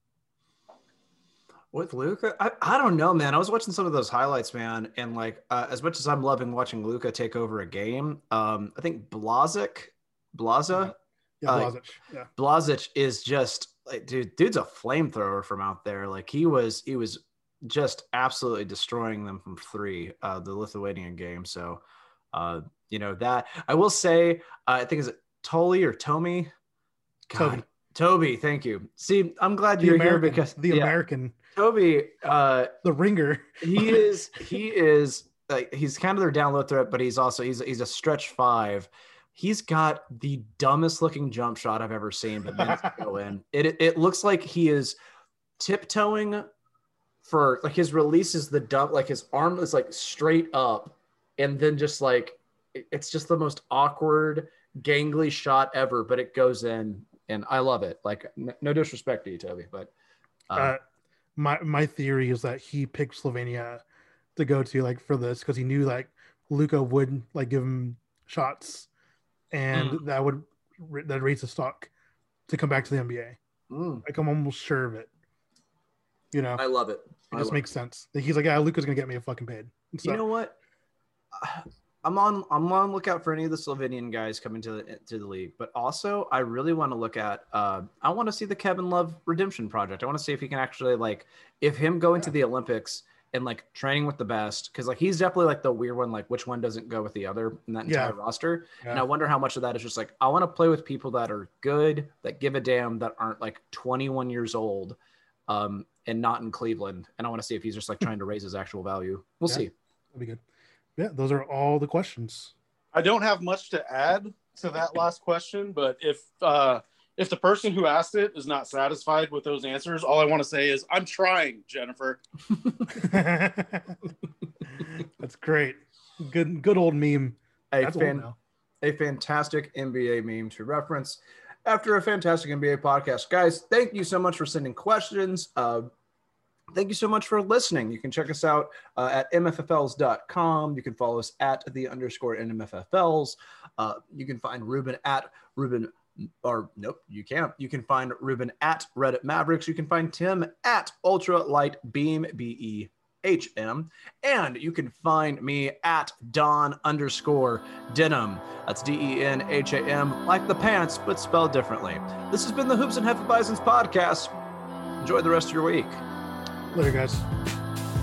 With Luka, I, I don't know, man. I was watching some of those highlights, man, and like uh, as much as I'm loving watching Luka take over a game, um, I think Blazic, Blaza, Yeah, Uh, Blazic. Yeah. Blazic is just like, dude, dude's a flamethrower from out there. Like he was, he was just absolutely destroying them from three, uh, the Lithuanian game. So, uh, you know that I will say, uh, I think is it Tolly or Tomy? God, Toby. Toby, thank you. See, I'm glad The you're American, here because the yeah, American, Toby, uh, the ringer. he is he is like he's kind of their down low threat, but he's also he's he's a stretch five. He's got the dumbest looking jump shot I've ever seen, but meant to go in. It it looks like he is tiptoeing for like his release is the dump, like his arm is like straight up, and then just like it- it's just the most awkward, gangly shot ever, but it goes in, and I love it. Like n- no disrespect to you, Toby, but um, Uh, my my theory is that he picked Slovenia to go to like for this because he knew like Luka would like give him shots, and Mm. that would that raise the stock to come back to the N B A. mm, Like I'm almost sure of it. You know, I love it. it I just love makes sense. Like, he's like, yeah, Luka's gonna get me a fucking paid. So, You know what? I'm on I'm on lookout for any of the Slovenian guys coming to the to the league, but also I really want to look at uh, I want to see the Kevin Love redemption project. I want to see if he can actually like if him going to the Olympics and like training with the best, because like he's definitely like the weird one, like which one doesn't go with the other in that entire Yeah. roster. And I Yeah. wonder how much of that is just like I want to play with people that are good, that give a damn, that aren't like twenty-one years old, um, and not in Cleveland. And I want to see if he's just like trying to raise his actual value. We'll Yeah. see. that'd be good. Yeah, those are all the questions. I don't have much to add to that last question, but if uh, if the person who asked it is not satisfied with those answers, all I want to say is I'm trying, Jennifer. That's great. Good, good old meme. A, That's old fan, now. a fantastic N B A meme to reference after a fantastic N B A podcast. Guys, thank you so much for sending questions. Uh, thank you so much for listening. You can check us out uh, at m f f l s dot com. You can follow us at the underscore N M F F Ls. Uh, you can find Ruben at Ruben, or nope, you can't. You can find Ruben at Reddit Mavericks. You can find Tim at Ultra Light Beam, B E H M. And you can find me at Don underscore Denim. That's D E N H A M, like the pants, but spelled differently. This has been the Hoops and Hefeweizens podcast. Enjoy the rest of your week. Later, guys.